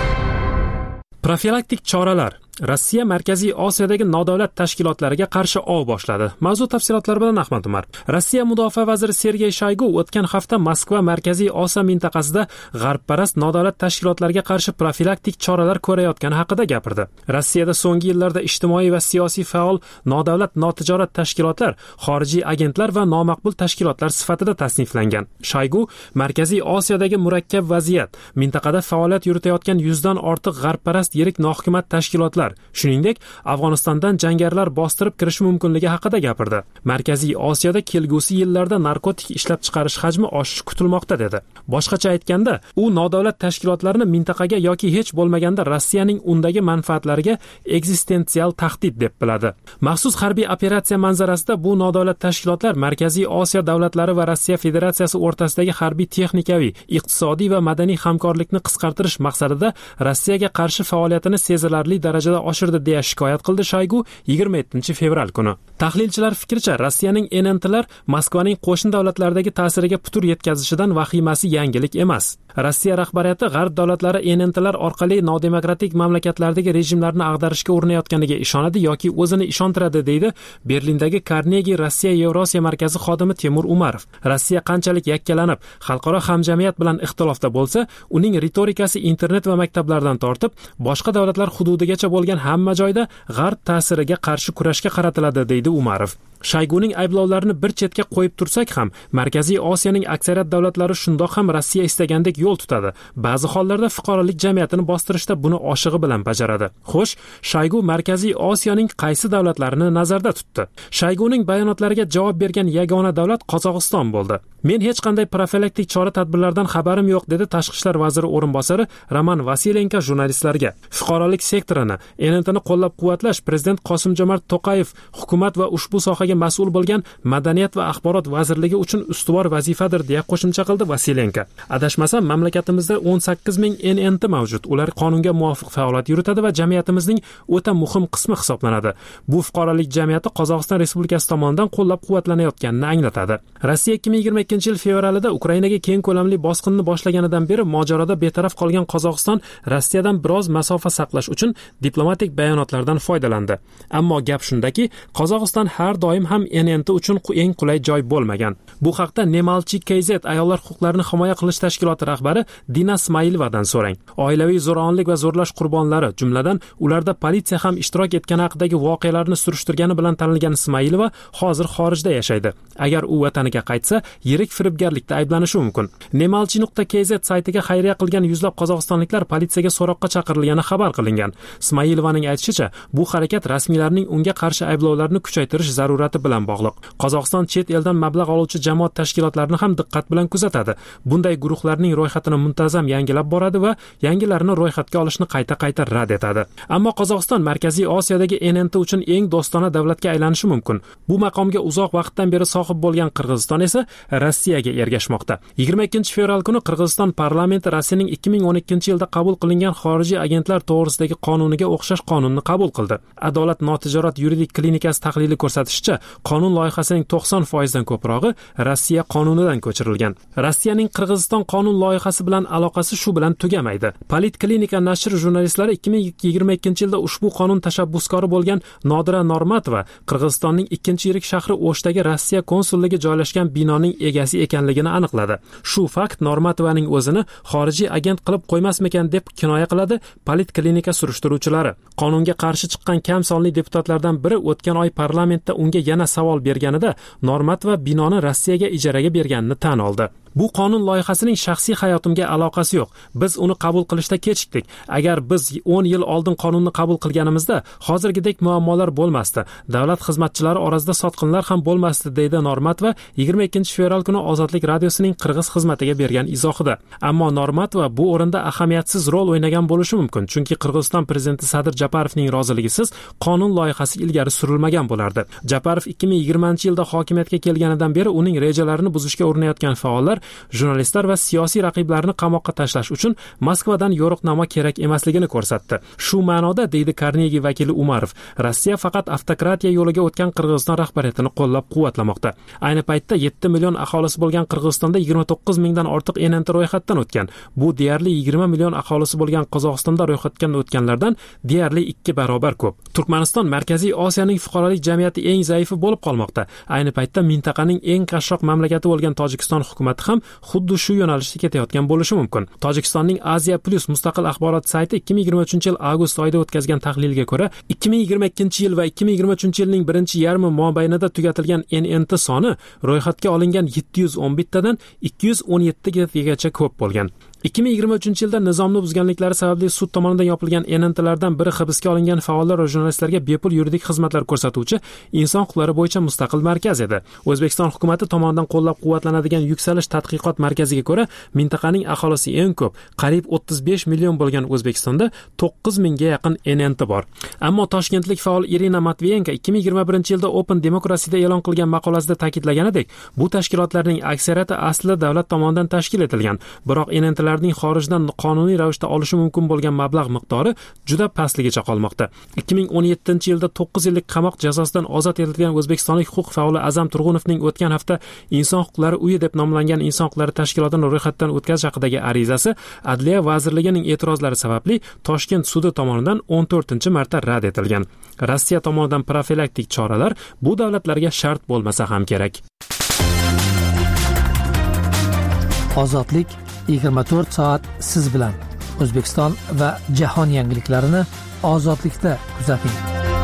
Profilaktik choralar. Rossiya Markaziy Osiyodagi nodavlat tashkilotlariga qarshi ov boshladi. Mavzu tafsilotlari bilan Ahmad Umar. Rossiya mudofaa vaziri Sergey Shoygu o'tgan hafta Moskva Markaziy Osiyo mintaqasida g'arbparast nodavlat tashkilotlarga qarshi profilaktik choralar ko'rayotgani haqida gapirdi. Rossiyada so'nggi yillarda ijtimoiy va siyosiy faol nodavlat notijorat tashkilotlar, xorijiy agentlar va nomaqbul tashkilotlar sifatida tasniflangan. Shoygu Markaziy Osiyodagi murakkab vaziyat, mintaqada faoliyat yuritayotgan yuzdan ortiq g'arbparast yirik nohukumat tashkilotlar, shuningdek Afg'onistondan jangarilar bostirib kirishi mumkinligi haqida gapirdi. Markaziy Osiyoda kelgusi yillarda narkotik ishlab chiqarish hajmi oshishi kutilmoqda dedi. Boshqacha aytganda, u nodavlat tashkilotlarni mintaqaga yoki hech bo'lmaganda Rossiyaning undagi manfaatlariga eksistensial tahdid deb biladi. Maxsus harbiy operatsiya manzarasida bu nodavlat tashkilotlar Markaziy Osiyo davlatlari va Rossiya Federatsiyasi o'rtasidagi harbiy, texnikaviy, iqtisodiy va madaniy hamkorlikni qisqartirish maqsadida Rossiyaga qarshi faoliyatini sezilarli darajada oshirdi deya shikoyat qildi Shoygu yigirma yettinchi fevral kuni. Tahlilchilar fikricha, Rossiyaning N N T'lar Moskvaning qo'shni davlatlardagi ta'siriga putur yetkazishidan vahimasi yangilik emas. Rossiya rahbariyati g'arb davlatlari N N T'lar orqali nodemokratik mamlakatlardagi rejimlarni ag'darishga urinayotganiga ishonadi yoki o'zini ishontiradi, deydi Berlindagi Carnegie Rossiya Yevrosiya markazi xodimi Temur Umarov. Rossiya qanchalik yakkalanib, xalqaro hamjamiyat bilan ixtilofda bo'lsa, uning ritorikasi internet va maktablardan tortib, boshqa davlatlar hududigacha bo'lgan hamma joyda g'arb ta'siriga qarshi kurashga qaratiladi, deydi Umarov. Shoyguning ayblovlarini bir chetga qo'yib tursak ham, Markaziy Osiyoning aksariyat davlatlari shundoq ham Rossiya istagandek yo'l tutadi. Ba'zi hollarda fuqarolik jamiyatini bostirishda buni oshig'i bilan bajaradi. Xo'sh, Shoygu Markaziy Osiyoning qaysi davlatlarini nazarda tutdi? Shoyguning bayonotlariga javob bergan yagona davlat Qozog'iston bo'ldi. Men hech qanday profilaktik chora-tadbirlardan xabarim yo'q, dedi tashqi ishlar vaziri o'rinbosari Roman Vasilenko jurnalistlarga. Fuqarolik sektorini, N N T'ni qo'llab-quvvatlash prezident Qosim-Jomart To'qayev hukumat va ushbu sohaga mas'ul bo'lgan Madaniyat va axborot vazirligi uchun ustuvor vazifadir, deya qo'shimcha qildi Vasilenko. Adashmasam, mamlakatimizda o'n sakkiz ming N N T mavjud. Ular qonunga muvofiq faoliyat yuritadi va jamiyatimizning o'ta muhim qismi hisoblanadi. Bu fuqarolik jamiyati Qozog'iston Respublikasi tomonidan qo'llab-quvvatlanayotganini anglatadi. Rossiya ikki ming yigirma ikkinchi yil fevralida Ukrainaga keng ko'lamli bosqinni boshlaganidan beri mojaroda betaraf qolgan Qozog'iston Rossiyadan biroz masofa saqlash uchun diplomatik bayonotlardan foydalandi. Ammo gap shundaki, Qozog'iston har doim ham N N T uchun eng qulay joy bo'lmagan. Bu haqda Nemalchi K Z ayollar huquqlarini himoya qilish tashkiloti rahbari Dina Smayilvadan so'rang. Oilaviy zo'ravonlik va zo'rlash qurbonlari, jumladan ularda politsiya ham ishtirok etgani haqidagi voqealarni surishtirgani bilan tanilgan Smayilova hozir xorijda yashaydi. Agar u vataniga qaytsa, yirik firibgarlikda ayblanishi mumkin. Nemalchi nuqta K Z saytiga xayriya qilgan yuzlab qozog'istonliklar politsiyaga so'roqqa chaqirilgani xabar qilingan. Smayilovaning aytishicha, bu harakat rasmiylarning unga qarshi ayblovlarni kuchaytirish zarurati siyosati bilan bog'liq. Qozog'iston chet eldan mablag' oluvchi jamoat tashkilotlarini ham diqqat bilan kuzatadi. Bunday guruhlarning ro'yxatini muntazam yangilab boradi va yangilarini ro'yxatga olishni qayta-qayta rad etadi. Ammo Qozog'iston Markaziy Osiyodagi N N T uchun eng do'stona davlatga aylanishi mumkin. Bu maqomga uzoq vaqtdan beri sohib bo'lgan Qirg'iziston esa Rossiyaga ergashmoqda. yigirma ikkinchi fevral kuni Qirg'iziston parlamenti Rossiyaning ikki ming o'n ikkinchi yilda qabul qilingan xorijiy agentlar to'g'risidagi qonuniga o'xshash qonunni qabul qildi. Adolat notijorat yuridik klinikasi tahlili ko'rsatishicha, qonun loyihasining to'qson foiz dan ko'prog'i Rossiya qonunidan ko'chirilgan. Rossiyaning Qirg'iziston qonun loyihasi bilan aloqasi shu bilan tugamaydi. Politklinika nashr jurnalistlari ikki ming yigirma ikkinchi yilda ushbu qonun tashabbuskori bo'lgan Nodira Normatova Qirg'izistonning ikkinchi yirik shahri O'shdagi Rossiya konsulligi joylashgan binoning egasi ekanligini aniqladi. Shu fakt Normatovaning o'zini xorijiy agent qilib qo'ymasmikan deb kinoya qiladi politklinika surishtiruvchilari. Qonunga qarshi chiqqan kam sonli deputatlardan biri o'tgan oy parlamentda unga yana savol berganida Normatova binoni Rossiyaga ijaraga berganini tan oldi. Bu qonun loyihasining shaxsiy hayotimga aloqasi yo'q. Biz uni qabul qilishda kechikdik. Agar biz o'n yil oldin qonunni qabul qilganimizda hozirgidek muammolar bo'lmasdi. Davlat xizmatchilari orasida sotqinlar ham bo'lmasdi, deydi Normatova yigirma ikkinchi fevral kuni Ozodlik radiosining Qirg'iz xizmatiga bergan izohida. Ammo Normatova bu o'rinda ahamiyatsiz rol o'ynagan bo'lishi mumkin, chunki Qirg'iziston prezidenti Sadir Japarovning roziligisiz qonun loyihasi ilgari surilmagan bo'lardi. Japarov ikki ming yigirmanchi yilda hokimiyatga kelganidan beri uning rejalarini buzishga urinayotgan faollar, jurnalistlar va siyosiy raqiblarni qamoqqa tashlash uchun Moskvadan yo'riqnoma kerak emasligini ko'rsatdi. Shu ma'noda, deydi Carnegie vakili Umarov, Rossiya faqat avtokratiya yo'liga o'tgan Qirg'iziston rahbariyatini qo'llab-quvvatlamoqda. Ayni paytda yetti million aholisi bo'lgan Qirg'izistonda yigirma to'qqiz mingdan ortiq N N T ro'yxatdan o'tgan. Bu deyarli yigirma million aholisi bo'lgan Qozog'istonda ro'yxatdan o'tganlardan deyarli ikki barobar ko'p. Turkmaniston Markaziy Osiyoning fuqarolik jamiyati eng zaifi bo'lib qolmoqda. Ayni paytda mintaqaning eng qashshoq mamlakati bo'lgan Tojikiston hukumati ham xuddi shu yo'nalishda ketayotgan bo'lishi mumkin. Tojikistonning Asia Plus mustaqil axborot sayti ikki ming yigirma uchinchi yil avgust oyida o'tkazgan tahlilga ko'ra, ikki ming yigirma ikkinchi yil va ikki ming yigirma uchinchi yilning birinchi yarmi mobaynida tugatilgan N N T soni ro'yxatga olingan yetti yuz o'n bittadan ikki yuz o'n yettagacha ko'p bo'lgan. ikki ming yigirma uchinchi yilda nizomni buzganliklari sababli sud tomonidan yopilgan N N T'lardan biri hibsga olingan faollar va jurnalistlarga bepul yuridik xizmatlar ko'rsatuvchi inson huquqlari bo'yicha mustaqil markaz edi. O'zbekiston hukumati tomonidan qo'llab-quvvatlanadigan yuksalish tadqiqot markaziga ko'ra, mintaqaning aholisi eng ko'p, qariyb o'ttiz besh million bo'lgan O'zbekistonda to'qqiz mingga yaqin N N T bor. Ammo toshkentlik faol Irina Matviyenko ikki ming yigirma birinchi yilda Open Democracy'da e'lon qilgan maqolasida ta'kidlaganidek, bu tashkilotlarning aksariyati aslida davlat tomonidan tashkil etilgan, biroq N N T'lar ning xorijdan qonuniy ravishda olishi mumkin bo'lgan mablag' miqdori juda pastligicha qolmoqda. ikki ming o'n yettinchi yilda to'qqiz yillik qamoq jazosidan ozod etilgan o'zbekistonlik huquq faoli Azam Turg'unovning o'tgan hafta Inson huquqlari uyi deb nomlangan inson huquqlari tashkilotini ro'yxatdan o'tkazish haqidagi arizasi Adliya vazirligining e'tirozlari sababli Toshkent sudi tomonidan o'n to'rtinchi marta rad etilgan. Rossiya tomonidan profilaktik choralar bu davlatlarga shart bo'lmasa ham kerak. Ozodlik yigirma to'rt soat siz bilan. O'zbekiston va jahon yangiliklarini ozodlikda kuzating.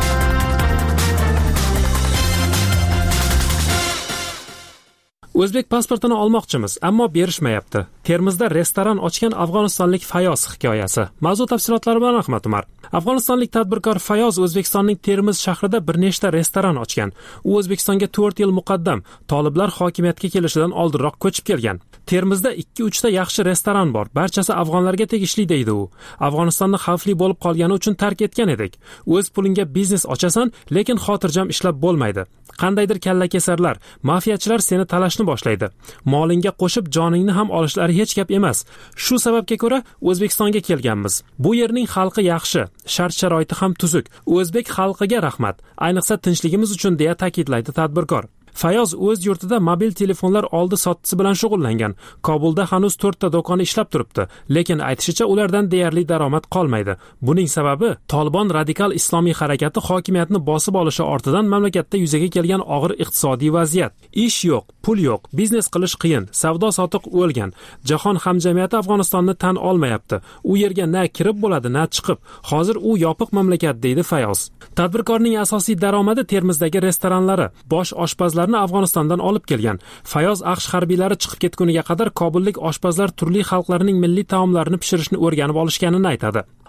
O'zbek pasportini olmoqchimiz, ammo berishmayapti. Termizda restoran ochgan afg'onistonlik Fayoz hikoyasi. Mavzu tafsilotlari bilan Ahmad Umar. Afg'onistonlik tadbirkor Fayoz O'zbekistonning Termiz shahrida bir nechta restoran ochgan. U O'zbekistonga to'rt yil muqaddam toliblar hokimiyatga kelishidan oldinroq ko'chib kelgan. Termizda ikki uchta yaxshi restoran bor. Barchasi afg'onlarga tegishli, deydi u. Afg'onistonni xavfli bo'lib qolgani uchun tark etgan edik. O'z pulingga biznes ochasan, lekin xotirjam ishlab bo'lmaydi. Qandaydir kallakesarlar, mafiyachilar seni talashni boshlaydi. Molingga qo'shib joningni ham olishlari hech gap emas. Shu sababga ko'ra O'zbekistonga kelganmiz. Bu yerning xalqi yaxshi, shart-sharoiti ham tuzuk. O'zbek xalqiga rahmat, ayniqsa tinchligimiz uchun, deya ta'kidlaydi tadbirkor. Fayoz o'z yurtida mobil telefonlar oldi sottisi bilan shug'ullangan. Kobulda hanuz to'rtta do'koni ishlab turibdi, lekin aytishicha ulardan deyarli daromad qolmaydi. Buning sababi Tolibon radikal islomiy harakati hokimiyatni bosib olishi ortidan mamlakatda yuzaga kelgan og'ir iqtisodiy vaziyat. Ish yo'q, pul yo'q, biznes qilish qiyin, savdo sotiq o'lgan. Jahon hamjamiyati Afg'onistonni tan olmayapti. U yerga na kirib bo'ladi, na chiqib. Hozir u yopiq mamlakat, deydi Fayoz. Tadbirkorning asosiy daromadi Termizdagi restoranlari, bosh oshpazlar Afg'onistondan olib kelgan. Fayoz AQSh harbiylari chiqib ketguniga qadar kobullik oshpazlar turli xalqlarning milliy taomlarini pishirishni o'rganib olishganini aytadi.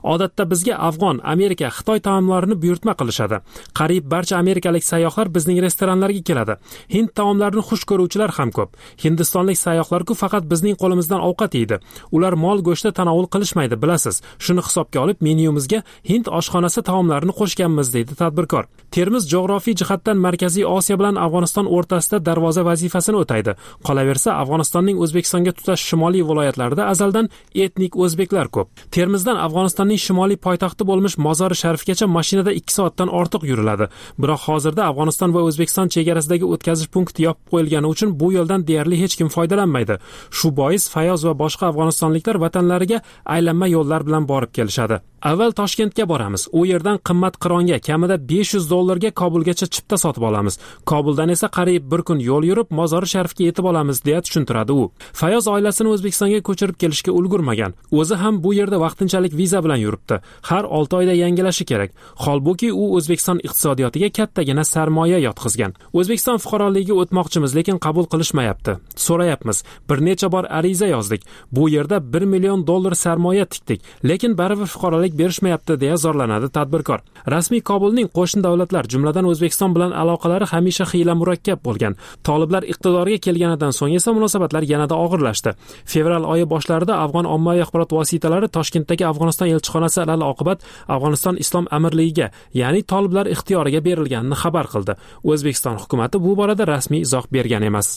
Odatda bizga afg'on, Amerika, Xitoy taomlarini buyurtma qilishadi. Qariyb barcha amerikalik sayyohlar bizning restoranlarga keladi. Hind taomlarini xush ko'ruvchilar ham ko'p. Hindistonlik sayyohlar-ku faqat bizning qo'limizdan ovqat yeydi. Ular mol go'shti tanovul qilishmaydi, bilasiz. Shuni hisobga olib menyumizga Hind oshxonasi taomlarini qo'shganmiz, deydi tadbirkor. Termiz jag'rofiy jihatdan Markaziy Osiyo bilan Afg'oniston o'rtasida darvoza vazifasini o'taydi. Qolaversa, Afg'onistonning O'zbekistonga tutash shimoliy viloyatlarida azaldan etnik o'zbeklar ko'p. Termizdan Afg'onistonning shimoliy poytaxti bo'lmish Mozori Sharifgacha mashinada ikki soatdan ortiq yuriladi. Biroq hozirda Afg'oniston va O'zbekiston chegarasidagi o'tkazish punkti yopib qo'yilgani uchun bu yo'ldan deyarli hech kim foydalanmaydi. Shu bois Fayoz va boshqa afg'onistonliklar vatanlariga aylanma yo'llar bilan borib kelishadi. Avval Toshkentga boramiz. U yerdan qimmat qironga kamida besh yuz dollarga Kobulgacha chipta sotib olamiz. Kobuldan esa qariyb bir kun yo'l yurib Mozori Sharifga yetib olamiz, deya tushuntiradi u. Fayoz oilasini O'zbekistonga ko'chirib kelishga ulgurmagan. O'zi ham bu yerda vaqtinchalik viza bilan yuribdi. Har olti oyda yangilashi kerak. Holbuki u O'zbekiston iqtisodiyotiga kattagina sarmoya yotqizgan. O'zbekiston fuqaroligiga o'tmoqchimiz, lekin qabul qilishmayapti. So'rayapmiz. Bir necha bor ariza yozdik. Bu yerda bir million dollar sarmoya tikdik, lekin baribir fuqarolik berishmayapti, deya zorlanadi tadbirkor. Rasmiy Kobulning qo'shni davlatlar, jumladan O'zbekiston bilan aloqalari hamisha xiyla murakkab bo'lgan. Toliblar iqtidorga kelganidan so'ng esa munosabatlar yanada og'irlashdi. Fevral oyi boshlarida afg'on ommaviy axborot vositalari Toshkentdagi Afg'oniston elchixonasi alal oqibat Afg'oniston Islom Amirligiga, ya'ni toliblar ixtiyoriga berilganini xabar qildi. O'zbekiston hukumatı bu borada rasmiy izoh bergan emas.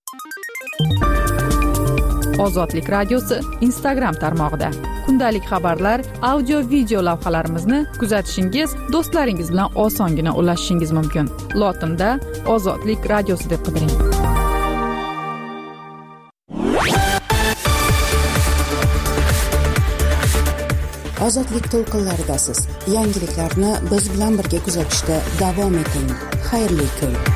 Ozodlik radiosi Instagram tarmog'ida kundalik xabarlar, audio video lavhalarimizni kuzatishingiz, do'stlaringiz bilan osongina ulashishingiz mumkin. Lotinda Ozodlik radiosi deb qidiring. Ozodlik to'lqinlaridasiz. Yangiliklarni biz bilan birga kuzatishda davom eting. Xayrli kun.